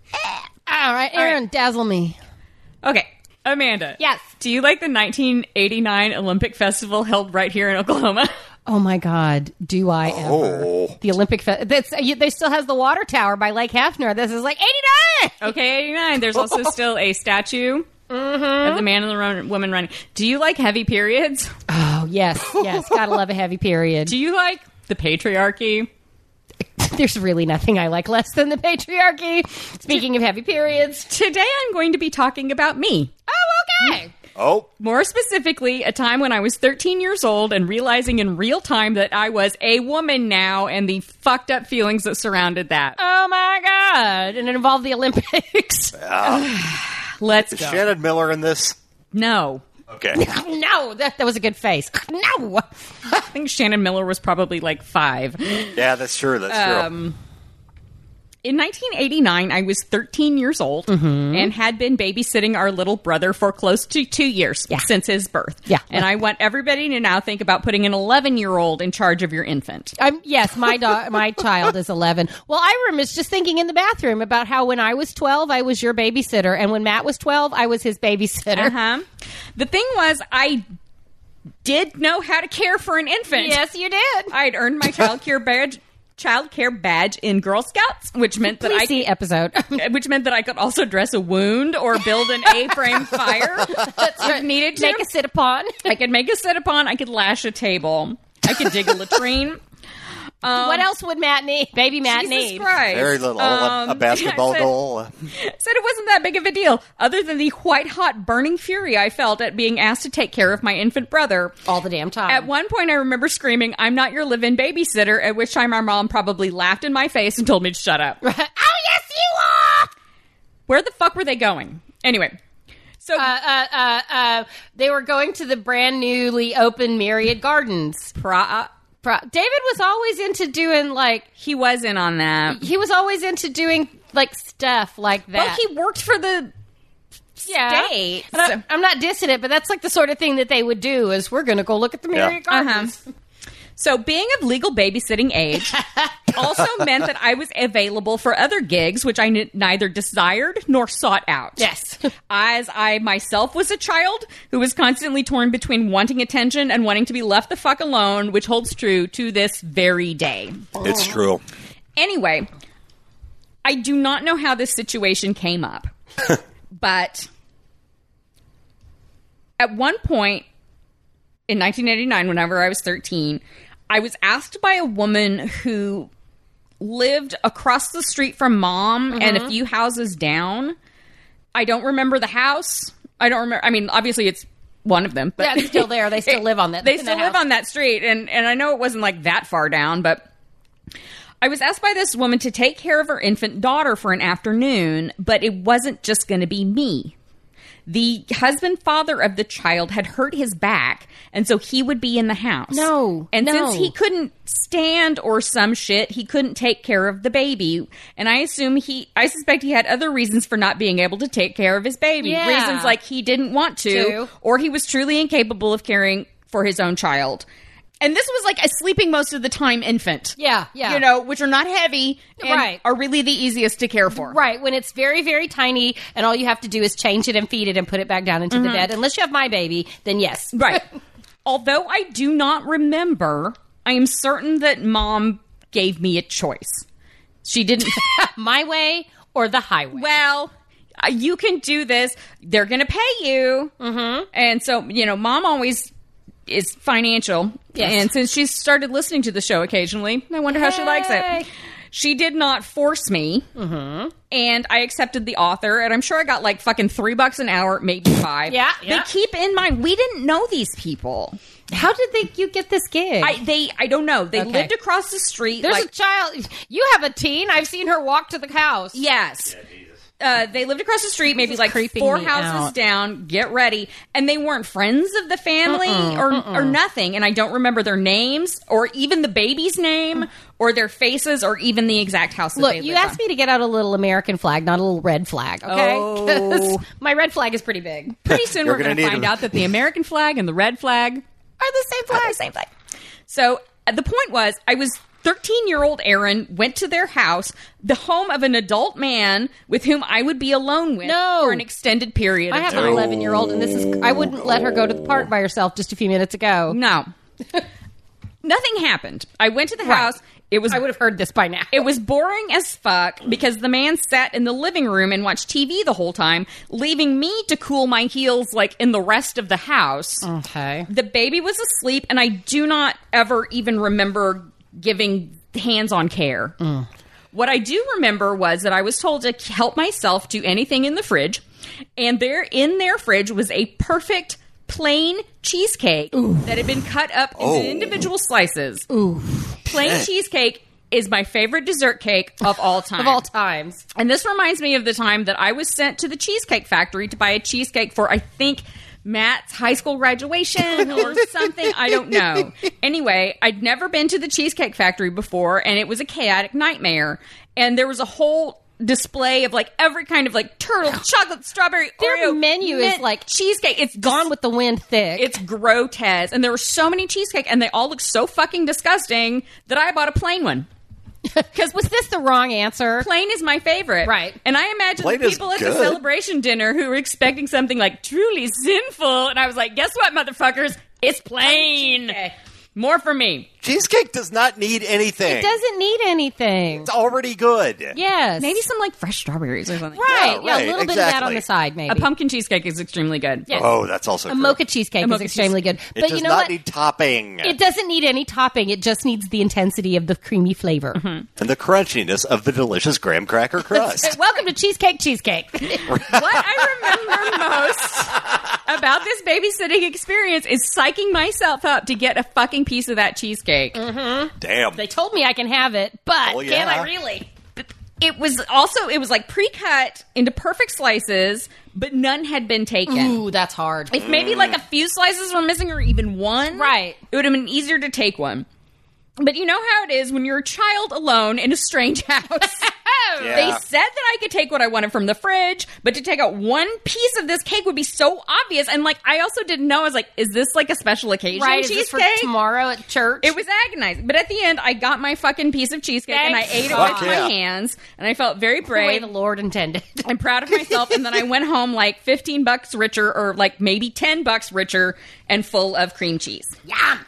All right, Aaron, right. dazzle me. Okay, Amanda. Yes. Do you like the nineteen eighty-nine Olympic Festival held right here in Oklahoma? Oh my God, do I ever? Oh. The Olympic Fe- that's you, they still has the water tower by Lake Hefner. This is like eighty-nine. Okay, eighty-nine. There's also still a statue of the man and the run- woman running. Do you like heavy periods? Oh yes, yes. Gotta love a heavy period. Do you like the patriarchy? There's really nothing I like less than the patriarchy. Speaking of heavy periods. Today I'm going to be talking about me. Oh, okay. Oh, More specifically, a time when I was thirteen years old and realizing in real time that I was a woman now and the fucked up feelings that surrounded that. Oh my God. And it involved the Olympics. Let's is go. Shannon Miller in this? No. Okay. No, that, that was a good face. No. I think Shannon Miller was probably like five. Yeah, that's true. That's true. Um, in nineteen eighty-nine, I was thirteen years old Mm-hmm. and had been babysitting our little brother for close to two years Yeah. since his birth. Yeah. And I want everybody to now think about putting an eleven-year-old in charge of your infant. I'm, yes, my da- my child is eleven. Well, I was just thinking in the bathroom about how when I was twelve, I was your babysitter, and when Matt was twelve, I was his babysitter. Uh-huh. The thing was, I did know how to care for an infant. Yes, you did. I'd earned my child care badge. Child care badge in Girl Scouts, which meant that Please I see episode. which meant that I could also dress a wound or build an A-frame fire if needed to. Make a sit upon. I could make a sit upon. I could lash a table. I could dig a latrine. Um, What else would Matt need? Baby Matt Jesus need. Christ. Very little. Um, a, a basketball said, goal. Said it wasn't that big of a deal, other than the white-hot burning fury I felt at being asked to take care of my infant brother. All the damn time. At one point, I remember screaming, "I'm not your live-in babysitter," at which time our mom probably laughed in my face and told me to shut up. Oh, yes, you are! Where the fuck were they going? Anyway. So, Uh, uh, uh, uh, they were going to the brand newly opened Myriad Gardens. pra- Pro- David was always into doing, like, he was in on that. he was always into doing, like, stuff like that. Well, he worked for the yeah. state. And I, I'm not dissing it, but that's like the sort of thing that they would do is we're going to go look at the Myriad Uh-huh. Gardens. So being of legal babysitting age also meant that I was available for other gigs, which I n- neither desired nor sought out. Yes. As I myself was a child who was constantly torn between wanting attention and wanting to be left the fuck alone, which holds true to this very day. It's true. Anyway, I do not know how this situation came up, but at one point in nineteen eighty-nine, whenever I was thirteen, I was asked by a woman who lived across the street from Mom and a few houses down. I don't remember the house. I don't remember. I mean, obviously it's one of them, but Yeah, it's still there. They still live on that. They in still that live house. on that street, and and I know it wasn't like that far down, but I was asked by this woman to take care of her infant daughter for an afternoon, but it wasn't just going to be me. The husband father of the child had hurt his back, and so he would be in the house. No, And no. since he couldn't stand or some shit, he couldn't take care of the baby. And I assume he, I suspect he had other reasons for not being able to take care of his baby. Yeah. Reasons like he didn't want to, To. or he was truly incapable of caring for his own child. And this was like a sleeping most of the time infant. Yeah, yeah. You know, which are not heavy and Right. are really the easiest to care for. Right, when it's very, very tiny and all you have to do is change it and feed it and put it back down into the bed. Unless you have my baby, then yes. Right. Although I do not remember, I am certain that Mom gave me a choice. She didn't. My way or the highway. Well, uh, you can do this. They're going to pay you. Mm-hmm. And so, you know, Mom always is financial. Yes. And since she's started listening to the show occasionally, I wonder how she likes Hey. it. She did not force me. Mm-hmm. And I accepted the offer. And I'm sure I got like fucking three bucks an hour, maybe five. Yeah, But yeah. keep in mind, we didn't know these people. How did they you get this gig? I they I don't know. They Okay. lived across the street. There's like, a child. You have a teen. I've seen her walk to the house. yes. Uh, they lived across the street, maybe is like creeping four me houses out. down. Get ready, and they weren't friends of the family or or nothing. And I don't remember their names or even the baby's name or their faces or even the exact house. That Look, they you lived asked me to get out a little American flag, not a little red flag, okay? Oh. 'Cause my red flag is pretty big. on. Pretty soon You're we're gonna going to need find them. out that the American flag and the red flag are the same flag. Same flag. So uh, the point was, I was thirteen-year-old Erin went to their house, the home of an adult man with whom I would be alone with No. for an extended period I of have time. an eleven-year-old, and this is. I wouldn't let her go to the park by herself just a few minutes ago. No. Nothing happened. I went to the Right. house. It was I would have heard this by now. it was boring as fuck because the man sat in the living room and watched T V the whole time, leaving me to cool my heels like in the rest of the house. Okay. The baby was asleep, and I do not ever even remember giving hands-on care. What I do remember was that I was told to help myself to anything in the fridge, and there in their fridge was a perfect plain cheesecake that had been cut up into Oh. individual slices. Ooh. Plain cheesecake is my favorite dessert cake of all time. Of all times. And this reminds me of the time that I was sent to the Cheesecake Factory to buy a cheesecake for, I think, Matt's high school graduation or something. I don't know. Anyway, I'd never been to the Cheesecake Factory before, and it was a chaotic nightmare. And there was a whole display of like every kind of like turtle, chocolate, strawberry, Their Oreo, menu is mint like cheesecake. It's Gone with the wind thick. It's grotesque. And there were so many cheesecake, and they all looked so fucking disgusting that I bought a plain one. Because was this the wrong answer? Plain is my favorite. Right. And I imagine Plain the is people at the good. celebration dinner who were expecting something like truly sinful. And I was like, guess what, motherfuckers? It's plain. Okay. More for me. Cheesecake does not need anything. It doesn't need anything. It's already good. Yes. Maybe some like fresh strawberries or something. Right. Yeah, Yeah, right, a little bit of that on exactly. the side, maybe. A pumpkin cheesecake is extremely good. Yeah. Oh, that's also A true. mocha cheesecake A is mocha extremely good. It But does you know not what? need topping. It doesn't need any topping. It just needs the intensity of the creamy flavor. and the crunchiness of the delicious graham cracker crust. Welcome to Cheesecake Cheesecake. What I remember most about this babysitting experience is psyching myself up to get a fucking piece of that cheesecake. Damn. They told me I can have it, but Oh, can yeah. I really? It was also, it was like pre-cut into perfect slices, but none had been taken. Ooh, that's hard. If maybe like a few slices were missing or even one, Right. it would have been easier to take one. But you know how it is when you're a child alone in a strange house. Yeah. They said that I could take what I wanted from the fridge, but to take out one piece of this cake would be so obvious. And like, I also didn't know. I was like, is this like a special occasion Right, is this for cheesecake? tomorrow at church? It was agonizing. But at the end, I got my fucking piece of cheesecake and I Thank ate it fuck with yeah. my hands. And I felt very the way brave. the Lord intended. I'm proud of myself. And then I went home like fifteen bucks richer or like maybe ten bucks richer and full of cream cheese. Yum.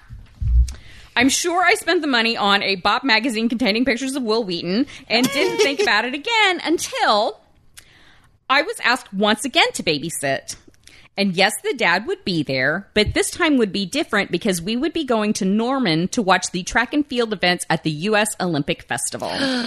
I'm sure I spent the money on a Bop magazine containing pictures of Will Wheaton and didn't think about it again until I was asked once again to babysit. And yes, the dad would be there, but this time would be different because we would be going to Norman to watch the track and field events at the U S Olympic Festival.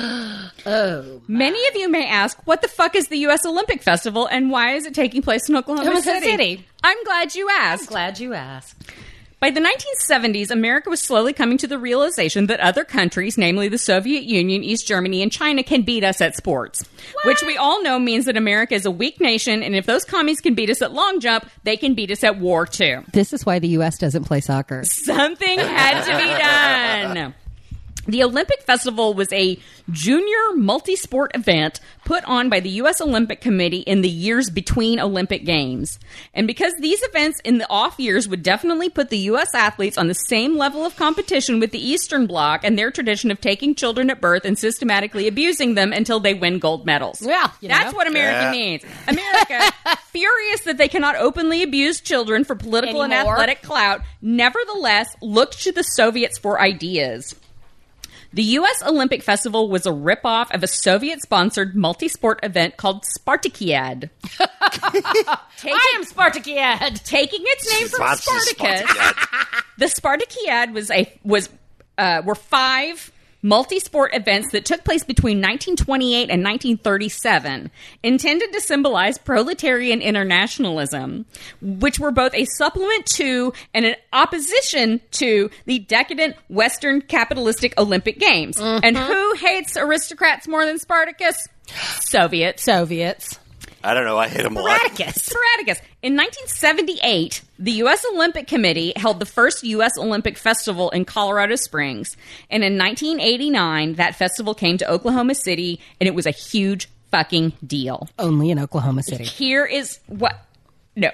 Oh. Many of you may ask, what the fuck is the U S Olympic Festival and why is it taking place in Oklahoma Oklahoma City? City. I'm glad you asked. Glad you asked. By the nineteen seventies, America was slowly coming to the realization that other countries, namely the Soviet Union, East Germany, and China, can beat us at sports. Which we all know means that America is a weak nation, and if those commies can beat us at long jump, they can beat us at war too. This is why the U S doesn't play soccer. Something had to be done. The Olympic Festival was a junior multi-sport event put on by the U S Olympic Committee in the years between Olympic Games. And because these events in the off years would definitely put the U S athletes on the same level of competition with the Eastern Bloc and their tradition of taking children at birth and systematically abusing them until they win gold medals. Well, you That's know. what America Yeah. needs. America, furious that they cannot openly abuse children for political and Anymore. athletic clout, nevertheless looked to the Soviets for ideas. The U S Olympic Festival was a ripoff of a Soviet-sponsored multi-sport event called Spartakiad. Taking, I am Spartakiad. taking its name from Lots of Spartacus, Spartakiad. the Spartakiad was a was uh, were five multi-sport events that took place between nineteen twenty-eight and nineteen thirty-seven, intended to symbolize proletarian internationalism, which were both a supplement to and an opposition to the decadent Western capitalistic Olympic Games. Mm-hmm. And who hates aristocrats more than Spartacus? Soviets. Soviets. I don't know. I hate him a lot. Spartacus. Spartacus. In nineteen seventy-eight, the U S Olympic Committee held the first U S Olympic Festival in Colorado Springs. And in nineteen eighty-nine, that festival came to Oklahoma City, and it was a huge fucking deal. Only in Oklahoma City. Here is what... No.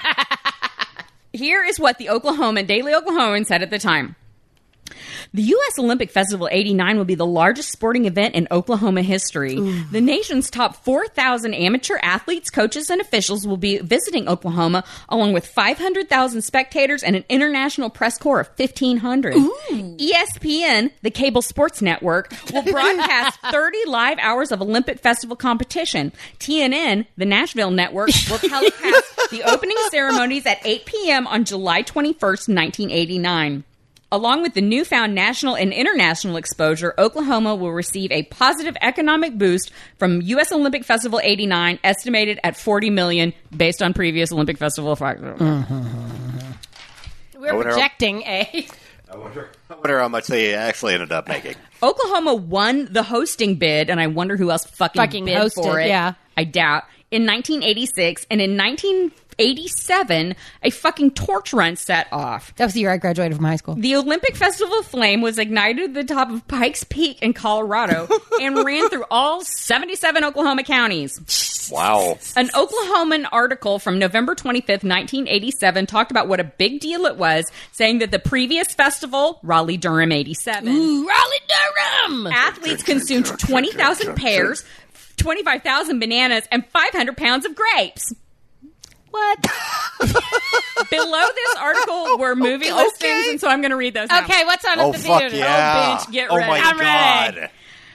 Here is what the Oklahoman, Daily Oklahoman said at the time. The U S Olympic Festival eighty-nine will be the largest sporting event in Oklahoma history. Ooh. The nation's top four thousand amateur athletes, coaches, and officials will be visiting Oklahoma, along with five hundred thousand spectators and an international press corps of fifteen hundred. Ooh. E S P N, the cable sports network, will broadcast thirty live hours of Olympic Festival competition. T N N, the Nashville network, will telecast the opening ceremonies at eight p.m. on July twenty-first, nineteen eighty-nine. Along with the newfound national and international exposure, Oklahoma will receive a positive economic boost from U S Olympic Festival eighty-nine, estimated at forty million dollars based on previous Olympic Festival. Mm-hmm. We're projecting a... I wonder, I wonder how much they actually ended up making. Oklahoma won the hosting bid, and I wonder who else fucking, Fucking bid hosted, for it. yeah. I doubt. In nineteen eighty-six, and in nineteen eighty-seven, a fucking torch run set off. That was the year I graduated from high school. The Olympic Festival flame was ignited at the top of Pikes Peak in Colorado and ran through all seventy-seven Oklahoma counties. Wow. An Oklahoman article from November twenty-fifth, nineteen eighty-seven talked about what a big deal it was, saying that the previous festival, Raleigh-Durham eighty-seven, Ooh, Raleigh-Durham! athletes consumed twenty thousand pears, twenty-five thousand bananas, and five hundred pounds of grapes. What? Below this article were movie Okay. listings, and so I'm going to read those now. Okay, what's on Oh, at the fuck theater? yeah. Oh, bitch, get oh ready. my I'm God. ready.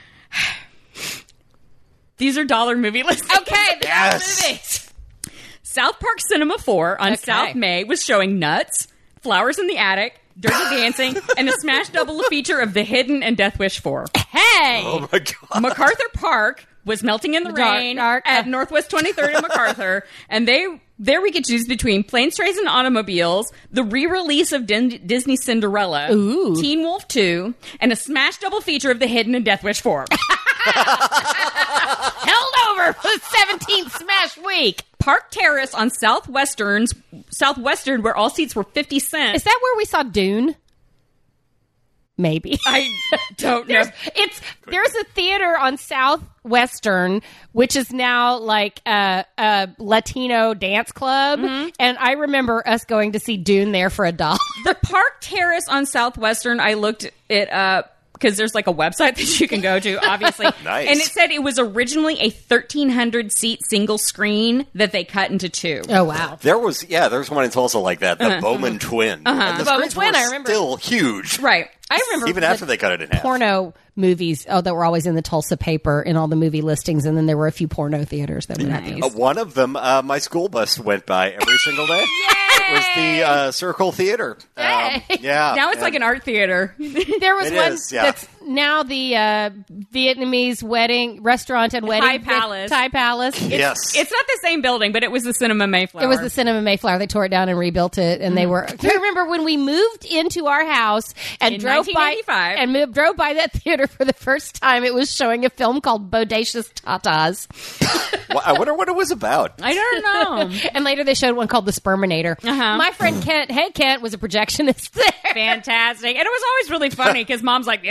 These are dollar movie listings. Okay, the Yes. movies. South Park Cinema four on Okay. South May was showing Nuts, Flowers in the Attic, Dirty Dancing, and a smash double feature of The Hidden and Death Wish four. Hey! Oh my God. MacArthur Park was Melting in the, The dark- Rain dark- at Northwest twenty-third and MacArthur, and they there we could choose between Planes, Trains, and Automobiles, the re-release of Din- Disney Cinderella, Ooh. Teen Wolf two, and a smash double feature of The Hidden and Death Wish four. Held over for the seventeenth Smash Week. Park Terrace on Southwestern's Southwestern, where all seats were fifty cents. Is that where we saw Dune? Maybe. I don't know. There's, it's there's a theater on Southwestern, which is now like a, a Latino dance club, Mm-hmm. and I remember us going to see Dune there for a dollar. The Park Terrace on Southwestern, I looked it up because there's like a website that you can go to, obviously. Nice. And it said it was originally a thirteen hundred seat single screen that they cut into two. Oh wow! There was, yeah, there's one in Tulsa like that, the Bowman Twin. And the The Bowman screens Twin, were I remember. still huge. Right. I remember Even the after they cut it in half. porno movies. Oh, that were always in the Tulsa paper in all the movie listings, and then there were a few porno theaters that would have Nice. these. Uh, one of them, uh, my school bus went by every single day. It was the uh, Circle Theater. Um, Yay. yeah. Now it's and- like an art theater. There was It one is, yeah. that's now the uh, Vietnamese wedding restaurant and wedding Thai Palace. Thai Palace. Yes. It's not the same building, but it was the Cinema Mayflower. It was the Cinema Mayflower. They tore it down and rebuilt it, and they were. I remember when we moved into our house and In drove by nineteen eighty-five. and moved, drove by that theater for the first time. It was showing a film called Bodacious Tatas, Well, I wonder what it was about. I don't know. and later they showed one called The Sperminator. Uh-huh. My friend Kent, hey Kent, was a projectionist there. Fantastic. And it was always really funny because Mom's like, yep, that's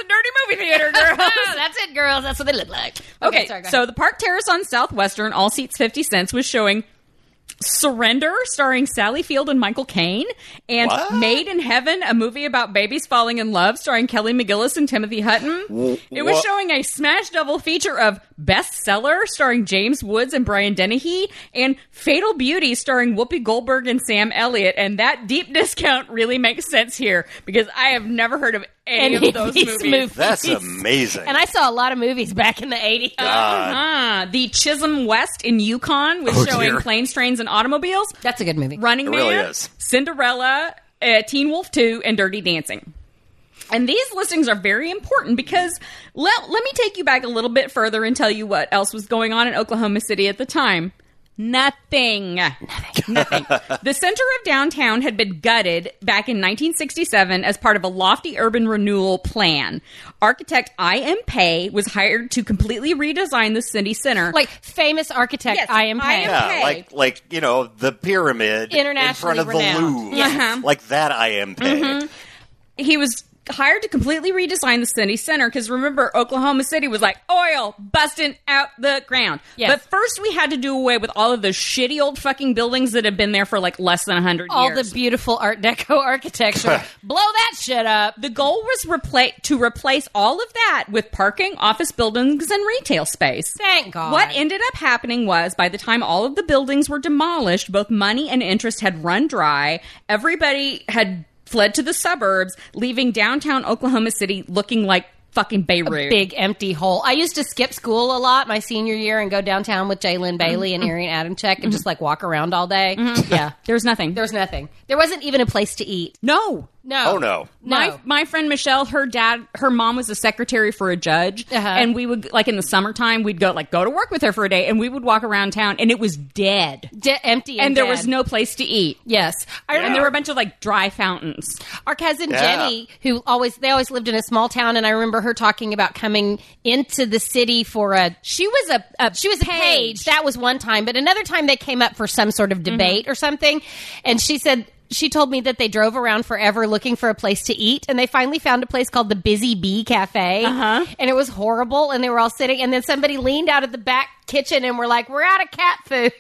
a dirty movie theater, girls. That's it, girls. That's what they look like. Okay, sorry, go so ahead. the Park Terrace on Southwestern, all seats fifty cents, was showing Surrender, starring Sally Field and Michael Caine, and What? Made in Heaven, a movie about babies falling in love, starring Kelly McGillis and Timothy Hutton. It was what? showing a smash double feature of Bestseller, starring James Woods and Brian Dennehy, and Fatal Beauty, starring Whoopi Goldberg and Sam Elliott. And that deep discount really makes sense here, because I have never heard of any, Any of those of these movies. movies. That's amazing. And I saw a lot of movies back in the eighties. God. Ah, the Chisholm West in Yukon was Oh, showing dear. Planes, Trains, and Automobiles. That's a good movie. Running It Man, really is. Cinderella, uh, Teen Wolf two, and Dirty Dancing. And these listings are very important because let, let me take you back a little bit further and tell you what else was going on in Oklahoma City at the time. Nothing. Nothing. Nothing. The center of downtown had been gutted back in nineteen sixty-seven as part of a lofty urban renewal plan. Architect I M. Pei was hired to completely redesign the city center. Like famous architect Yes, I M. I Pei. M. Yeah, Pei. like like you know the pyramid in Internationally front of the renowned. Louvre, Uh-huh. like that. I am paying. He was hired to completely redesign the city center because remember, Oklahoma City was like oil busting out the ground. Yes. But first we had to do away with all of those shitty old fucking buildings that have been there for like less than one hundred All years. the beautiful Art Deco architecture. Blow that shit up. The goal was repla- to replace all of that with parking, office buildings, and retail space. Thank God. What ended up happening was, by the time all of the buildings were demolished, both money and interest had run dry. Everybody had fled to the suburbs, leaving downtown Oklahoma City looking like fucking Beirut. Big empty hole. I used to skip school a lot my senior year and go downtown with Jalen Bailey and Arian Adamczyk and just like walk around all day. Yeah. There's nothing. There was nothing. There wasn't even a place to eat. no. No. Oh no. No. My my friend Michelle, her dad, her mom was a secretary for a judge, Uh-huh. and we would like in the summertime we'd go like go to work with her for a day, and we would walk around town, and it was dead, De- empty and, and there dead. was no place to eat, Yes. I and remember there were a bunch of like dry fountains. our cousin Yeah. Jenny, who always they always lived in a small town, and I remember her talking about coming into the city for a She was a, a she was a page. That was one time, but another time they came up for some sort of debate or something, and she said she told me that they drove around forever looking for a place to eat, and they finally found a place called the Busy Bee Cafe, Uh-huh. and it was horrible, and they were all sitting, and then somebody leaned out of the back kitchen and were like, "We're out of cat food."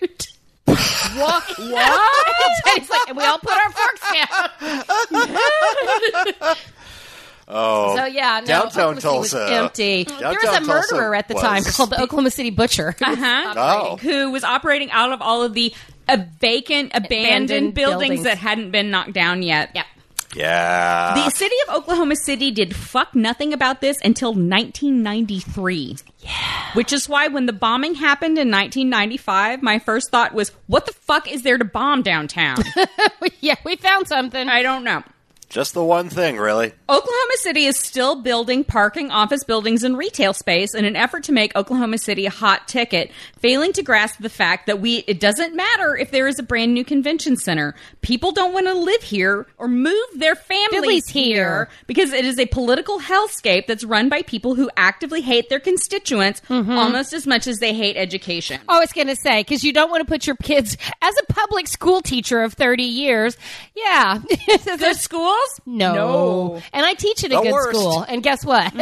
what? And Jenny's like, and we all put our forks down. Oh, So yeah, no, downtown Oklahoma City was Tulsa. empty. There was a Downtown Tulsa murderer at the was- time called the Oklahoma City Butcher. Uh-huh. Oh. Who was operating out of all of the uh, vacant, abandoned, Abandoned buildings, buildings. that hadn't been knocked down yet. Yeah. Yeah. The city of Oklahoma City did fuck nothing about this until nineteen ninety-three. Yeah. Which is why when the bombing happened in nineteen ninety-five, my first thought was, what the fuck is there to bomb downtown? Yeah, we found something. I don't know. Just the one thing, really. Oklahoma City is still building parking, office buildings, and retail space in an effort to make Oklahoma City a hot ticket, failing to grasp the fact that we it doesn't matter if there is a brand new convention center. People don't want to live here or move their families Families here here. because it is a political hellscape that's run by people who actively hate their constituents almost as much as they hate education. I was going to say, because you don't want to put your kids, as a public school teacher of thirty years, yeah. Good schools? No. No. And I teach at a The good worst. school. And guess what?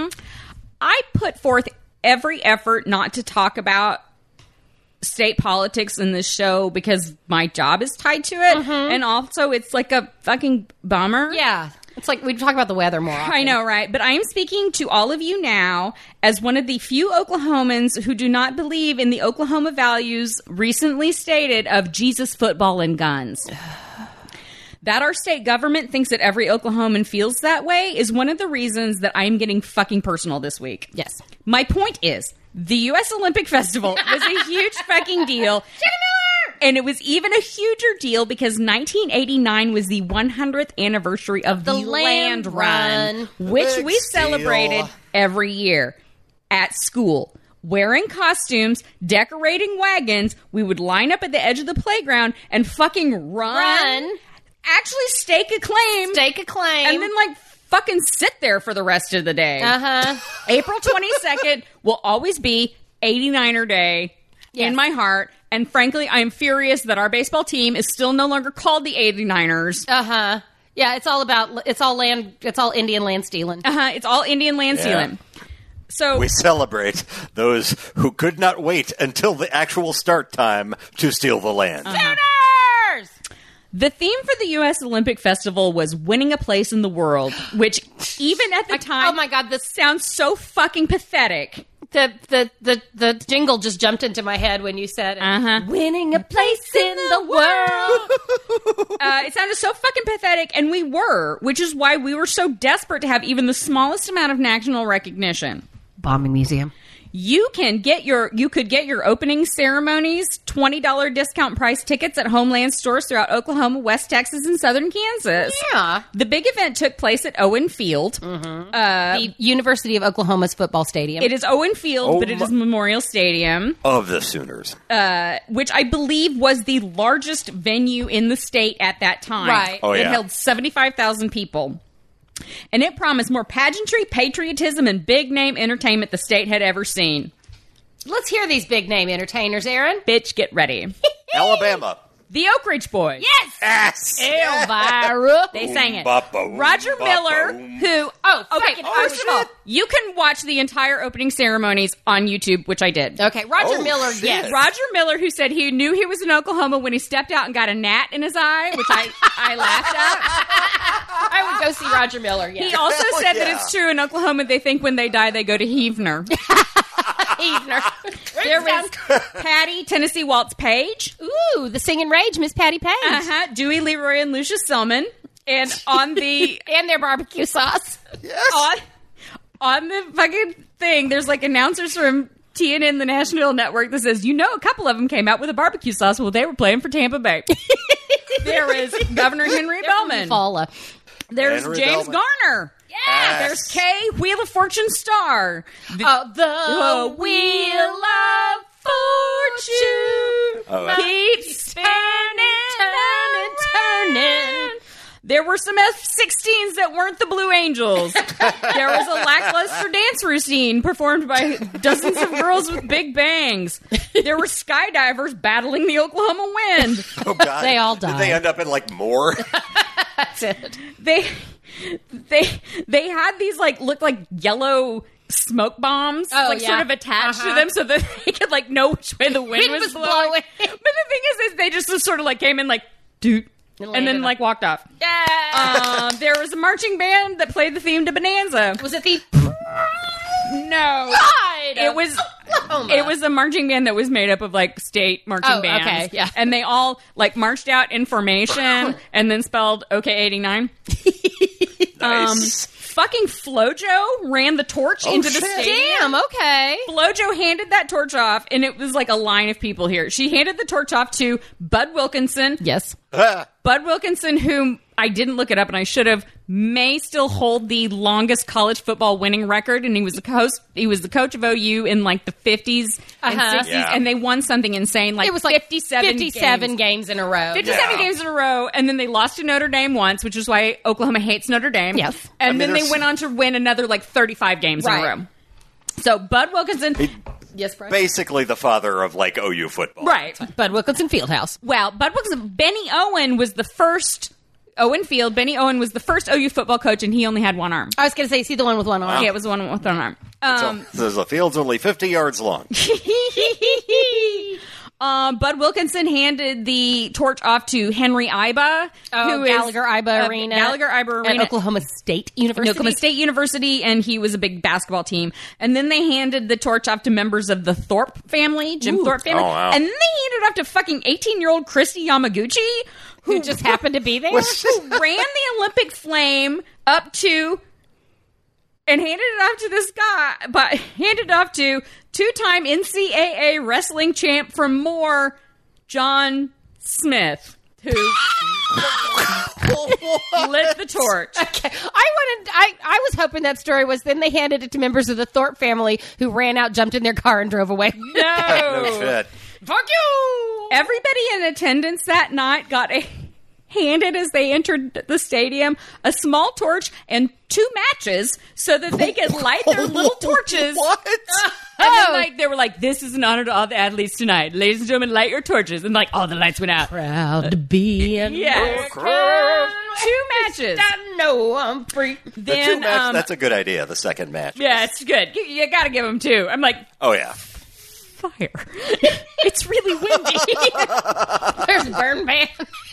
I put forth every effort not to talk about state politics in this show because my job is tied to it. And also, it's like a fucking bummer. Yeah. It's like we talk about the weather more often. I know, right? But I am speaking to all of you now as one of the few Oklahomans who do not believe in the Oklahoma values recently stated of Jesus, football, and guns. That our state government thinks that every Oklahoman feels that way is one of the reasons that I'm getting fucking personal this week. Yes. My point is, the U S Olympic Festival was a huge fucking deal. And it was even a huger deal because nineteen eighty-nine was the one hundredth anniversary of the, The Land Land Run, Run. which Big we steal. celebrated every year at school. Wearing costumes, decorating wagons, we would line up at the edge of the playground and fucking run. Run. Actually stake a claim. Stake a claim. And then, like, fucking sit there for the rest of the day. Uh-huh. April twenty-second will always be eighty-niner Day Yes. in my heart. And frankly, I'm furious that our baseball team is still no longer called the eighty-niners. Uh-huh. Yeah, it's all about it's all land it's all Indian land stealing. Uh-huh, it's all Indian land Yeah. stealing. So We celebrate those who could not wait until the actual start time to steal the land. Sooners! the theme for the U S Olympic Festival was winning a place in the world, which even at the I- time, oh my God, this- sounds so fucking pathetic. The, the the the jingle just jumped into my head when you said it. Uh-huh. Winning a place in the world. Uh, it sounded so fucking pathetic, and we were, which is why we were so desperate to have even the smallest amount of national recognition. Bombing museum. You can get your you could get your opening ceremonies twenty dollars discount price tickets at Homeland stores throughout Oklahoma, West Texas, and Southern Kansas. Yeah. The big event took place at Owen Field. The University of Oklahoma's football stadium. It is Owen Field, Oh but it my- is Memorial Stadium, Of the Sooners. uh, which I believe was the largest venue in the state at that time. Right. Oh, It yeah. held seventy-five thousand people. And it promised more pageantry, patriotism, and big-name entertainment the state had ever seen. Let's hear these big name entertainers, Aaron. Bitch, get ready. Alabama. The Oak Ridge Boys. Yes! Ass. Elvira. They sang it. Ba-boom, Roger Miller, ba-boom. who... Oh, okay, fucking- first oh, of all, you can watch the entire opening ceremonies on YouTube, which I did. Okay, Roger Oh, Miller, shit. yes. Roger Miller, who said he knew he was in Oklahoma when he stepped out and got a gnat in his eye, which I, I laughed at. I would go see Roger Miller, yes. He also Hell said that yeah. it's true in Oklahoma they think when they die they go to Heavener. Evener. There was Patty Tennessee Waltz Page, Ooh, the singing rage, Miss Patty Page. uh-huh, Dewey Leroy and Lucius Selman, and on the And their barbecue sauce. on, on the fucking thing, there's like announcers from T N N, the National Network, that says, you know, a couple of them came out with a barbecue sauce while they were playing for Tampa Bay. There is Governor Henry Bellman. Falla. There's Henry James Bellman. Garner. Yes. There's Kay, Wheel of Fortune star. The, Oh, the the Wheel of Fortune Oh, wow. keeps turning, turning, turning. There were some F sixteens that weren't the Blue Angels. There was a lackluster dance routine performed by dozens of girls with big bangs. There were skydivers battling the Oklahoma wind. Oh, God. They all Did died. they end up in, like, more? That's it. They they they had these like looked like yellow smoke bombs Oh, like yeah. sort of attached Uh-huh. to them so that they could like know which way the wind, Wind was, was blowing. blowing. But the thing is, is they just sort of like came in like doot And and, landed then on- like walked off. Yeah. Um, there was a marching band that played the theme to Bonanza. Was it the No, Pride it of was Oklahoma? it was a marching band that was made up of like state marching Oh, bands. okay, yeah. And they all like marched out in formation and then spelled O K eighty-nine. Nice. Um, fucking Flojo ran the torch Oh, into the shit. stadium. Damn, okay. Flojo handed that torch off, and it was like a line of people here. She handed the torch off to Bud Wilkinson. Yes. Ah. Bud Wilkinson, whom I didn't look it up and I should have, may still hold the longest college football winning record, and he was the coach. He was the coach of O U in like the fifties and Uh-huh. sixties, Yeah. and they won something insane, like It was like fifty-seven, fifty-seven games. games in a row. fifty-seven Yeah. games in a row, and then they lost to Notre Dame once, which is why Oklahoma hates Notre Dame. Yes. And I mean, then they there's- went on to win another like thirty-five games in Right. a row. So Bud Wilkinson, Yes, Brian. Basically the father of, like, O U football. right? Bud Wilkinson Fieldhouse. Well, Bud Wilkinson, Benny Owen was the first. Owen Field, Benny Owen was the first O U football coach, and he only had one arm. I was going to say, see the one with one arm. Yeah, it was the one with one arm. Um, So, the field's only fifty yards long. um, Bud Wilkinson handed the torch off to Henry Iba, Oh, who is Gallagher Iba uh, Arena. Gallagher Iba At Arena. Oklahoma State University. Oklahoma State University, and he was a big basketball team. And then they handed the torch off to members of the Thorpe family, Jim Ooh. Thorpe family. Oh, wow. And then they handed it off to fucking eighteen-year-old Christy Yamaguchi, Who just happened to be there. who ran the Olympic flame up to and handed it off to this guy, but handed it off to two-time N C A A wrestling champ from Moore, John Smith, who lit the torch. Okay. I wanted. I, I was hoping that story was then they handed it to members of the Thorpe family who ran out, jumped in their car, and drove away. No, No shit. Fuck you! everybody in attendance that night got a handed as they entered the stadium a small torch and two matches so that they could light their little torches. What? And then, like, there they were like, "This is an honor to all the athletes tonight, ladies and gentlemen. Light your torches!" And like all the lights went out. Proud to be an Yes. American. Two matches. I know I'm free. The two Then, match, um, that's a good idea. The second match. yeah, it's good. You, you got to give them two. I'm like, Oh yeah. fire. It's really windy. There's Burn Man.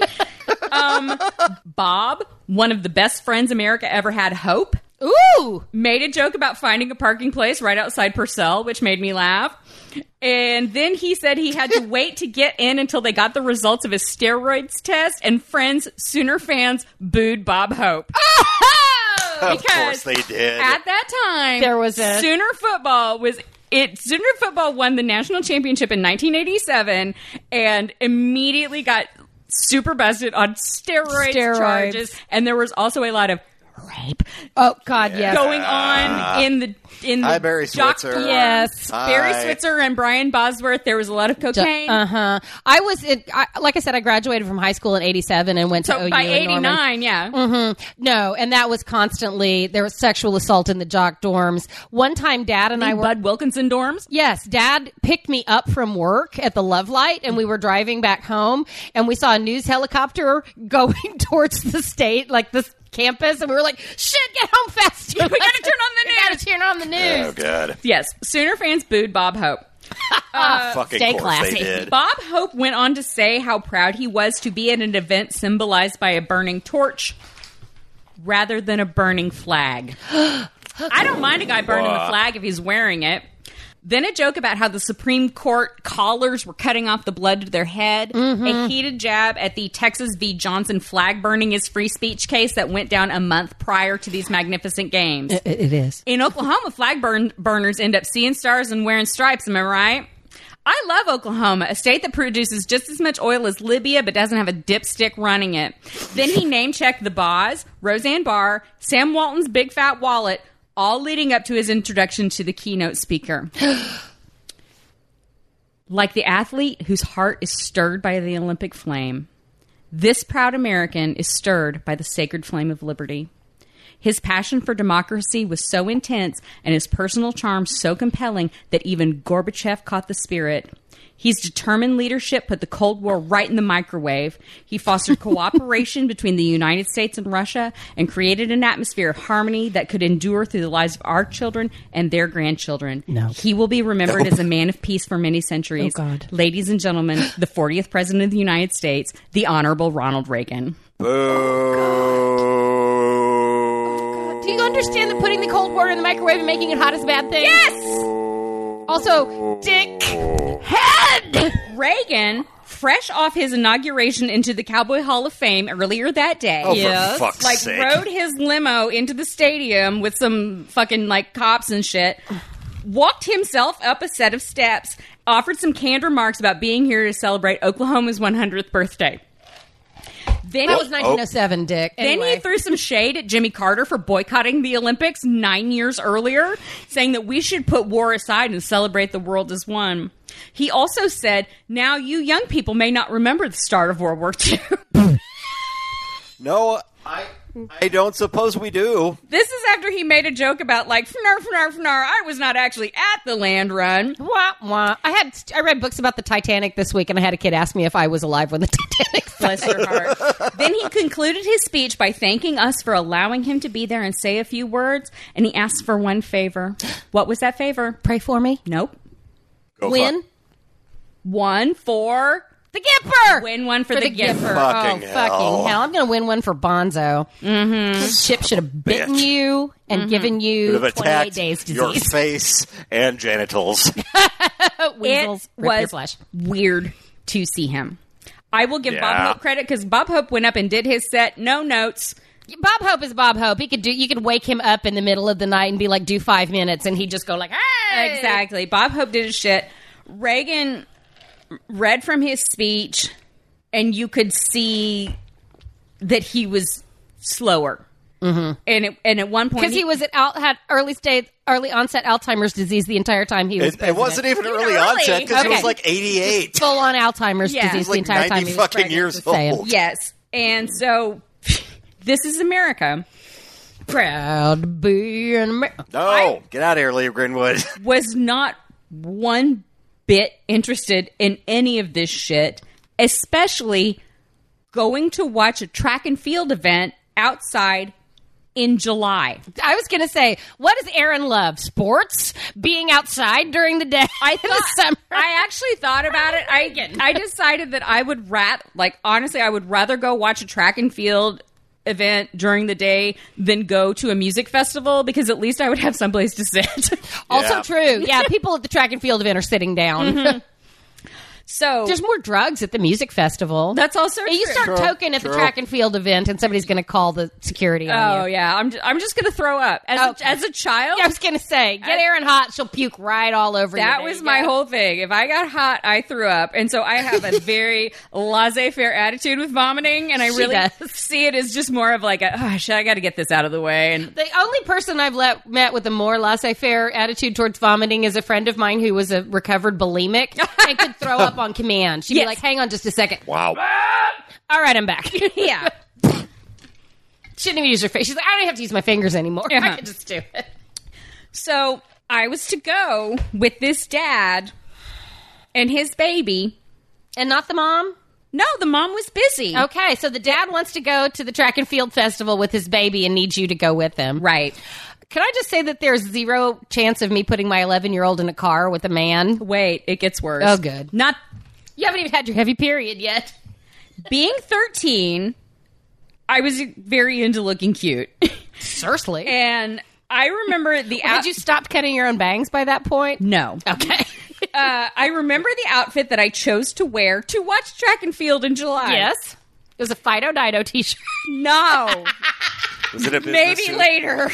um, Bob, one of the best friends America ever had, Hope, Ooh. made a joke about finding a parking place right outside Purcell, which made me laugh. And then he said he had to wait to get in until they got the results of his steroids test, and friends, Sooner fans, booed Bob Hope. Of Because course they did. At that time, There was a- Sooner football was it. Sooner football won the national championship in nineteen eighty-seven, and immediately got super busted on steroids, Steroids. charges, and there was also a lot of rape Oh, God, yes. going on in the in the Hi, Barry jock Switzer. dorm. Yes. Barry Hi. Switzer and Brian Bosworth. There was a lot of cocaine. Uh huh. I was, in, I, like I said, I graduated from high school in eighty-seven and went to so O U by in Norman. eighty-nine, yeah. Mm-hmm. No, and that was constantly, there was sexual assault in the jock dorms. One time, Dad and I were. Bud Wilkinson dorms. Yes, Dad picked me up from work at the Love Light, and we were driving back home, and we saw a news helicopter going towards the state, like this campus, and we were like, "Shit, get home faster! We gotta turn on the We gotta turn on the news." Oh god. Yes, Sooner fans booed Bob Hope. Uh, Fucking stay course classy. they did. Bob Hope went on to say how proud he was to be at an event symbolized by a burning torch rather than a burning flag. I don't mind a guy burning the Wow. flag if he's wearing it. Then a joke about how the Supreme Court collars were cutting off the blood to their head. A heated jab at the Texas v. Johnson flag burning is free speech case that went down a month prior to these magnificent games. It, it is. In Oklahoma, flag burn- burners end up seeing stars and wearing stripes. Am I right? I love Oklahoma, a state that produces just as much oil as Libya but doesn't have a dipstick running it. Then he name-checked the Boz, Roseanne Barr, Sam Walton's Big Fat Wallet, all leading up to his introduction to the keynote speaker. Like the athlete whose heart is stirred by the Olympic flame, this proud American is stirred by the sacred flame of liberty. His passion for democracy was so intense and his personal charm so compelling that even Gorbachev caught the spirit. His determined leadership put the Cold War right in the microwave. He fostered cooperation between the United States and Russia and created an atmosphere of harmony that could endure through the lives of our children and their grandchildren. No. He will be remembered as a man of peace for many centuries. Oh, God. Ladies and gentlemen, the fortieth President of the United States, the Honorable Ronald Reagan. Boo. Do you understand that putting the cold water in the microwave and making it hot is a bad thing? Yes! Also, dick head. Reagan, fresh off his inauguration into the Cowboy Hall of Fame earlier that day, Oh, Yes. for fuck's like sake. rode his limo into the stadium with some fucking like cops and shit, walked himself up a set of steps, offered some canned remarks about being here to celebrate Oklahoma's one hundredth birthday. Then That he, was nineteen oh seven, Dick. then Anyway. he threw some shade at Jimmy Carter for boycotting the Olympics nine years earlier, saying that we should put war aside and celebrate the world as one. He also said, now you young people may not remember the start of World War Two. No, I I don't suppose we do. This is after he made a joke about, like, fnar, fnar, fnar, I was not actually at the land run. Wah, wah. I had I read books about the Titanic this week, and I had a kid ask me if I was alive when the Titanic sank. Bless your heart. Then he concluded his speech by thanking us for allowing him to be there and say a few words, and he asked for one favor. What was that favor? Pray for me. Nope. Go Win fuck. One for... the Gipper. Win one for, for the, the gift. Gipper. Fucking oh, hell. fucking hell! I'm gonna win one for Bonzo. Mm-hmm. Chip should have bitten Bitch. you and given Could you have twenty-eight attacked days your disease. face and genitals. Weasels It rip your was flesh. weird to see him. I will give Bob Yeah. Hope credit because Bob Hope went up and did his set, no notes. Bob Hope is Bob Hope. He could do. You could wake him up in the middle of the night and be like, "Do five minutes," and he'd just go like, "Hey!" Exactly. Bob Hope did his shit. Reagan read from his speech, and you could see that he was slower. Mm-hmm. And it, and at one point, Because he was at al- had early stage, early onset Alzheimer's disease the entire time he was. It, it president. wasn't even Even early early. onset because he Okay. was like eighty-eight. full on Alzheimer's Yeah. disease He was the like entire time ninety he was fucking pregnant, years just saying. old. yes. And so this is America. Proud to be an American. No, get out of here, Leah Greenwood. Was not one bit interested in any of this shit, especially going to watch a track and field event outside in July. I was going to say, what does Aaron love? Sports? Being outside during the day? I in the thought, summer? I actually thought about it. I I decided that I would rat like honestly, I would rather go watch a track and field event during the day than go to a music festival because at least I would have someplace to sit. Also Yeah. true. Yeah, people at the track and field event are sitting down. Mm-hmm. So There's more drugs at the music festival. that's also And you true. start True, token at the true. track and field event, and somebody's going to call the security on Oh you. yeah, I'm just, I'm just gonna throw up as Okay. a, as a child. I was going to say, get Erin hot, she'll puke right all over you. That There was you my go. whole thing. If I got hot, I threw up, and so I have a very laissez-faire attitude with vomiting, and I She really does. see it as just more of like, a, oh shit, I got to get this out of the way. And The only person I've let, met with a more laissez-faire attitude towards vomiting is a friend of mine who was a recovered bulimic and could throw up on command. She'd Yes. be like, hang on just a second. Wow. All right, I'm back. yeah, Shouldn't even use her face. She's like, I don't even have to use my fingers anymore. I Uh-huh. can just do it. so I was to go with this dad and his baby. And not the mom? No, the mom was busy. Okay, so the dad wants to go to the track and field festival with his baby and needs you to go with him. Right. Can I just say that there's zero chance of me putting my eleven-year-old in a car with a man? Wait, it gets worse. Oh, good. Not You haven't even had your heavy period yet. being thirteen, I was very into looking cute. Certainly. And I remember the Well, out- Had you stopped cutting your own bangs by that point? No. Okay. Uh, I remember the outfit that I chose to wear to watch track and field in July. Yes. It was a Fido Dido t-shirt. No. Was it a business Maybe suit? later.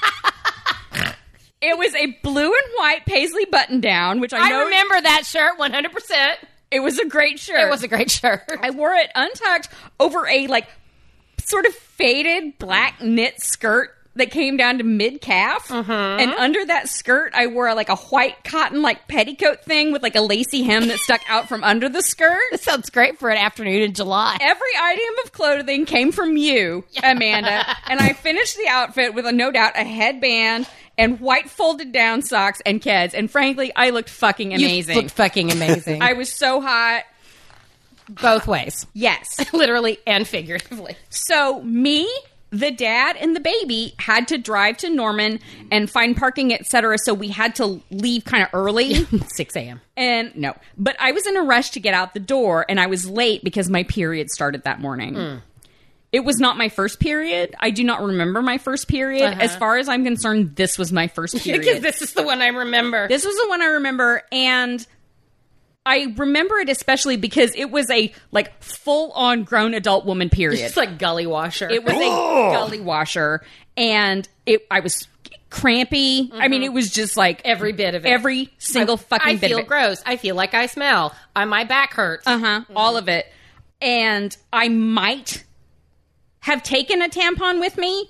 It was a blue and white paisley button down, which I I know remember that shirt one hundred percent. it was a great shirt. It was a great shirt. I wore it untucked over a like sort of faded black knit skirt that came down to mid calf, Mm-hmm. and under that skirt, I wore like a white cotton like petticoat thing with like a lacy hem that stuck out from under the skirt. This sounds great for an afternoon in July. Every item of clothing came from you, Amanda, and I finished the outfit with a no doubt a headband and white folded down socks and Keds. And frankly, I looked fucking amazing. You looked fucking amazing. I was so hot. Both ways. Yes. Literally and figuratively. So me, the dad, and the baby had to drive to Norman and find parking, et cetera. So we had to leave kind of early. six a.m. And no, but I was in a rush to get out the door, and I was late because my period started that morning. It was not my first period. I do not remember my first period. Uh-huh. As far as I'm concerned, this was my first Because period. this is the one I remember. This was the one I remember, and I remember it especially because it was a like full on grown adult woman period. It's like gully washer. It was a gully washer, and it. I was crampy. I mean, it was just like every bit of it. every single fucking I bit feel of it. gross. I feel like I smell. I, my back hurts. Uh huh. All of it, and I might have taken a tampon with me,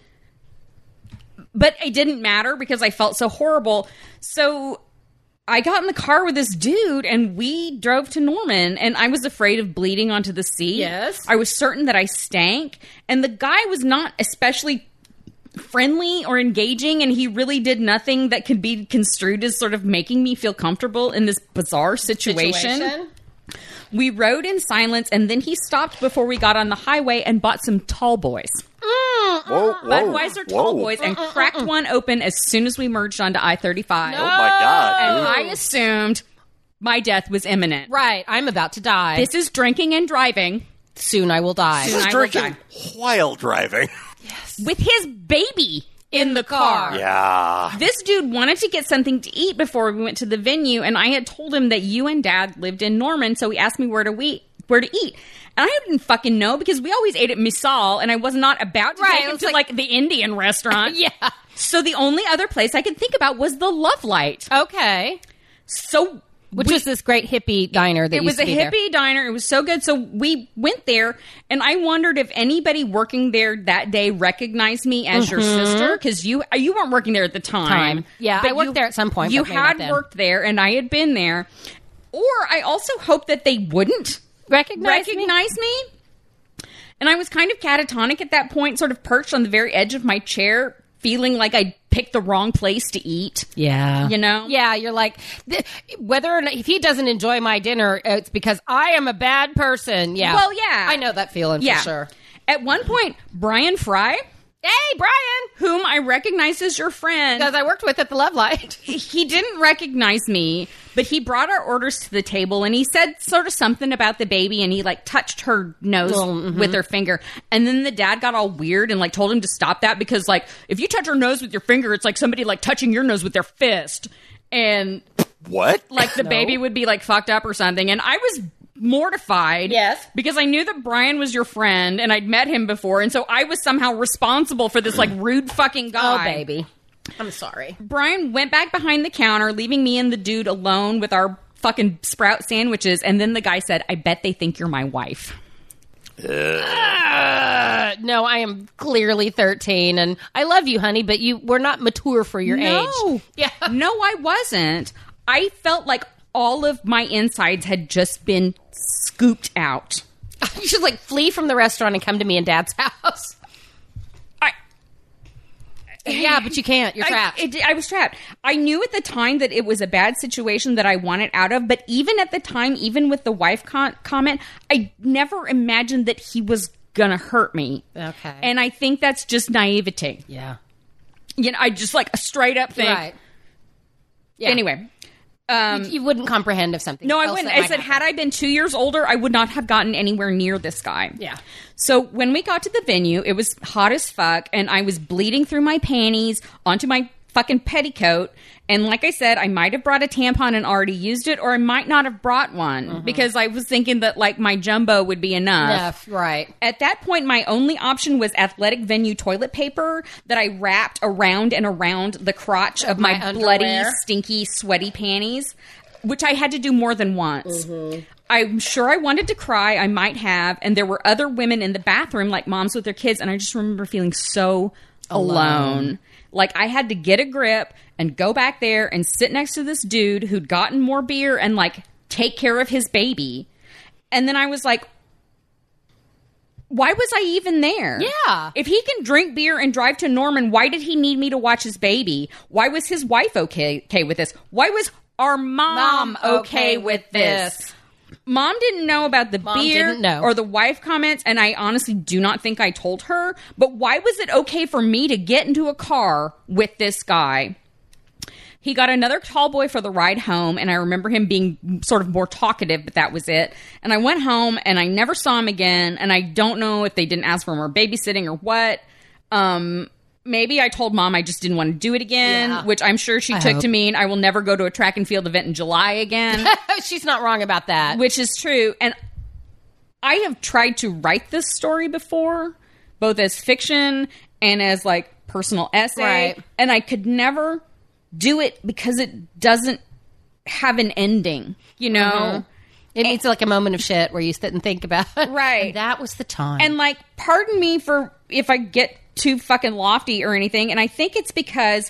but it didn't matter because I felt so horrible. So I got in the car with this dude and we drove to Norman, and I was afraid of bleeding onto the seat. Yes. I was certain that I stank, and the guy was not especially friendly or engaging, and he really did nothing that could be construed as sort of making me feel comfortable in this bizarre situation. We rode in silence, and then he stopped before we got on the highway and bought some Tall Boys. Whoa, whoa, Budweiser Tall whoa. Boys, and cracked one open as soon as we merged onto I thirty-five. Oh my god. And dude. I assumed my death was imminent. Right. I'm about to die. This is drinking and driving Soon I will die. Soon I will drinking die. while driving. with his baby in the car. Yeah. This dude wanted to get something to eat before we went to the venue, and I had told him that you and Dad lived in Norman, so he asked me where to eat. Where to eat. And I didn't fucking know because we always ate at Misal, and I was not about to Right, take it him was to like- like, the Indian restaurant. Yeah. So the only other place I could think about was the Love Light. Okay. So Which we- was this great hippie diner that it used was a to be there. hippie diner. It was so good. So we went there, and I wondered if anybody working there that day recognized me as your sister, because you you weren't working there at the time. Time. Yeah, I worked you- there at some point, You but maybe not had then. worked there, and I had been there. Or I also hoped that they wouldn't Recognize, me? recognize me. And I was kind of catatonic at that point, sort of perched on the very edge of my chair, feeling like I'd picked the wrong place to eat. Yeah. You know? Yeah, you're like, th- whether or not, if he doesn't enjoy my dinner, it's because I am a bad person. Yeah. Well, yeah. I know that feeling Yeah. for sure. At one point, Brian Fry, Hey, Brian! whom I recognized as your friend, Because I worked with at the Love Light. he didn't recognize me, but he brought our orders to the table and he said sort of something about the baby and he like touched her nose Oh, mhm. with her finger. And then the dad got all weird and like told him to stop that because like if you touch her nose with your finger, it's like somebody like touching your nose with their fist. And What? like the No. baby would be like fucked up or something. And I was mortified. Yes. Because I knew that Brian was your friend and I'd met him before. And so I was somehow responsible for this like rude fucking guy. Oh, baby. I'm sorry. Brian went back behind the counter, leaving me and the dude alone with our fucking sprout sandwiches. And then the guy said, I bet they think you're my wife. Uh, no, I am clearly thirteen, and I love you, honey, but you were not mature for your No. age. Yeah. No, I wasn't. I felt like all of my insides had just been scooped out. You should, like, flee from the restaurant and come to me in Dad's house. I, Yeah, but you can't. You're trapped. I, it, I was trapped. I knew at the time that it was a bad situation that I wanted out of, but even at the time, even with the wife con- comment, I never imagined that he was gonna hurt me. Okay. And I think that's just naivety. yeah. You know, I just like a straight up thing. Right. Yeah. Anyway. Um, you, you wouldn't comprehend if something no, I else wouldn't. that I might said, happen. had I been two years older, I would not have gotten anywhere near this guy. Yeah. So when we got to the venue, it was hot as fuck, and I was bleeding through my panties onto my fucking petticoat. And like I said, I might have brought a tampon and already used it, or I might not have brought one Mm-hmm. because I was thinking that like my jumbo would be enough. Enough, right. At that point, my only option was athletic venue toilet paper that I wrapped around and around the crotch of my, my bloody, underwear. stinky, sweaty panties, which I had to do more than once. I'm sure I wanted to cry. I might have. And there were other women in the bathroom, like moms with their kids. And I just remember feeling so alone. Alone. Like I had to get a grip and go back there and sit next to this dude who'd gotten more beer and like take care of his baby. And then I was like, why was I even there? Yeah. If he can drink beer and drive to Norman, why did he need me to watch his baby? Why was his wife okay, okay with this? Why was our mom, Mom okay with this? Mom didn't know about the Mom beer didn't know. or the wife comments, and I honestly do not think I told her. But why was it okay for me to get into a car with this guy? He got another tall boy for the ride home, and I remember him being sort of more talkative, but that was it. And I went home, and I never saw him again, and I don't know if they didn't ask for more babysitting or what. Um, maybe I told Mom I just didn't want to do it again, Yeah. which I'm sure she I took hope. to mean I will never go to a track and field event in July again. She's not wrong about that. Which is true. And I have tried to write this story before, both as fiction and as like personal essay. Right. And I could never do it because it doesn't have an ending, you know? Mm-hmm. It needs like a moment of shit where you sit and think about it. Right. And that was the time. And like, pardon me for if I get too fucking lofty or anything. And I think it's because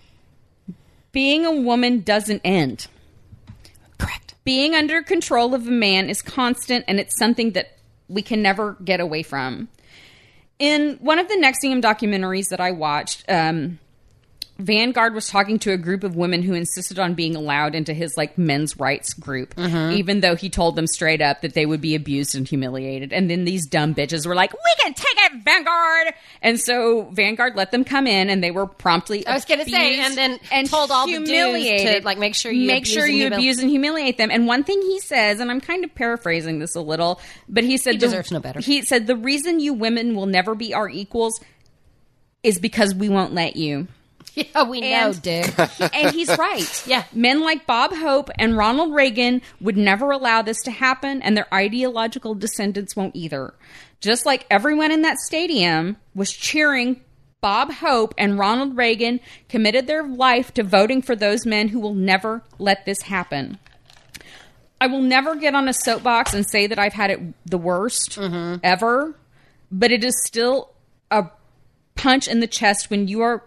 being a woman doesn't end. Correct. Being under control of a man is constant, and it's something that we can never get away from. In one of the N X I V M documentaries that I watched, um, Vanguard was talking to a group of women who insisted on being allowed into his like men's rights group, even though he told them straight up that they would be abused and humiliated. And then these dumb bitches were like, "We can take it, Vanguard!" And so Vanguard let them come in, and they were promptly I was gonna say, abused and then told all the dudes humiliated to, like, make sure you make abuse sure and you humili- abuse and humiliate them. And one thing he says, and I'm kind of paraphrasing this a little, but he said He the- deserves no better. He said the reason you women will never be our equals is because we won't let you. Yeah, we know, And- dude. And he's right. Yeah. Men like Bob Hope and Ronald Reagan would never allow this to happen, and their ideological descendants won't either. Just like everyone in that stadium was cheering Bob Hope and Ronald Reagan committed their life to voting for those men who will never let this happen. I will never get on a soapbox and say that I've had it the worst ever, but it is still a punch in the chest when you are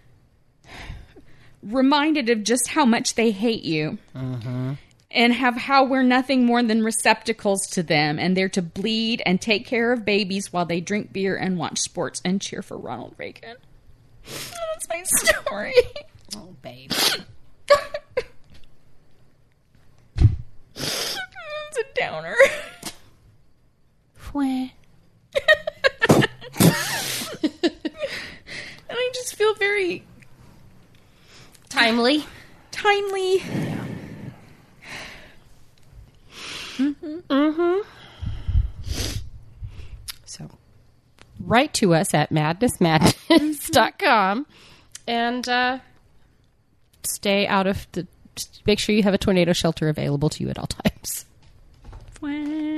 reminded of just how much they hate you and have how we're nothing more than receptacles to them, and they're to bleed and take care of babies while they drink beer and watch sports and cheer for Ronald Reagan. That's my story. Oh, babe. It's a downer. Wah. And I just feel very Timely. timely. Mm-hmm. So, write to us at madness madness dot com and uh, stay out of the. Make sure you have a tornado shelter available to you at all times. Wah.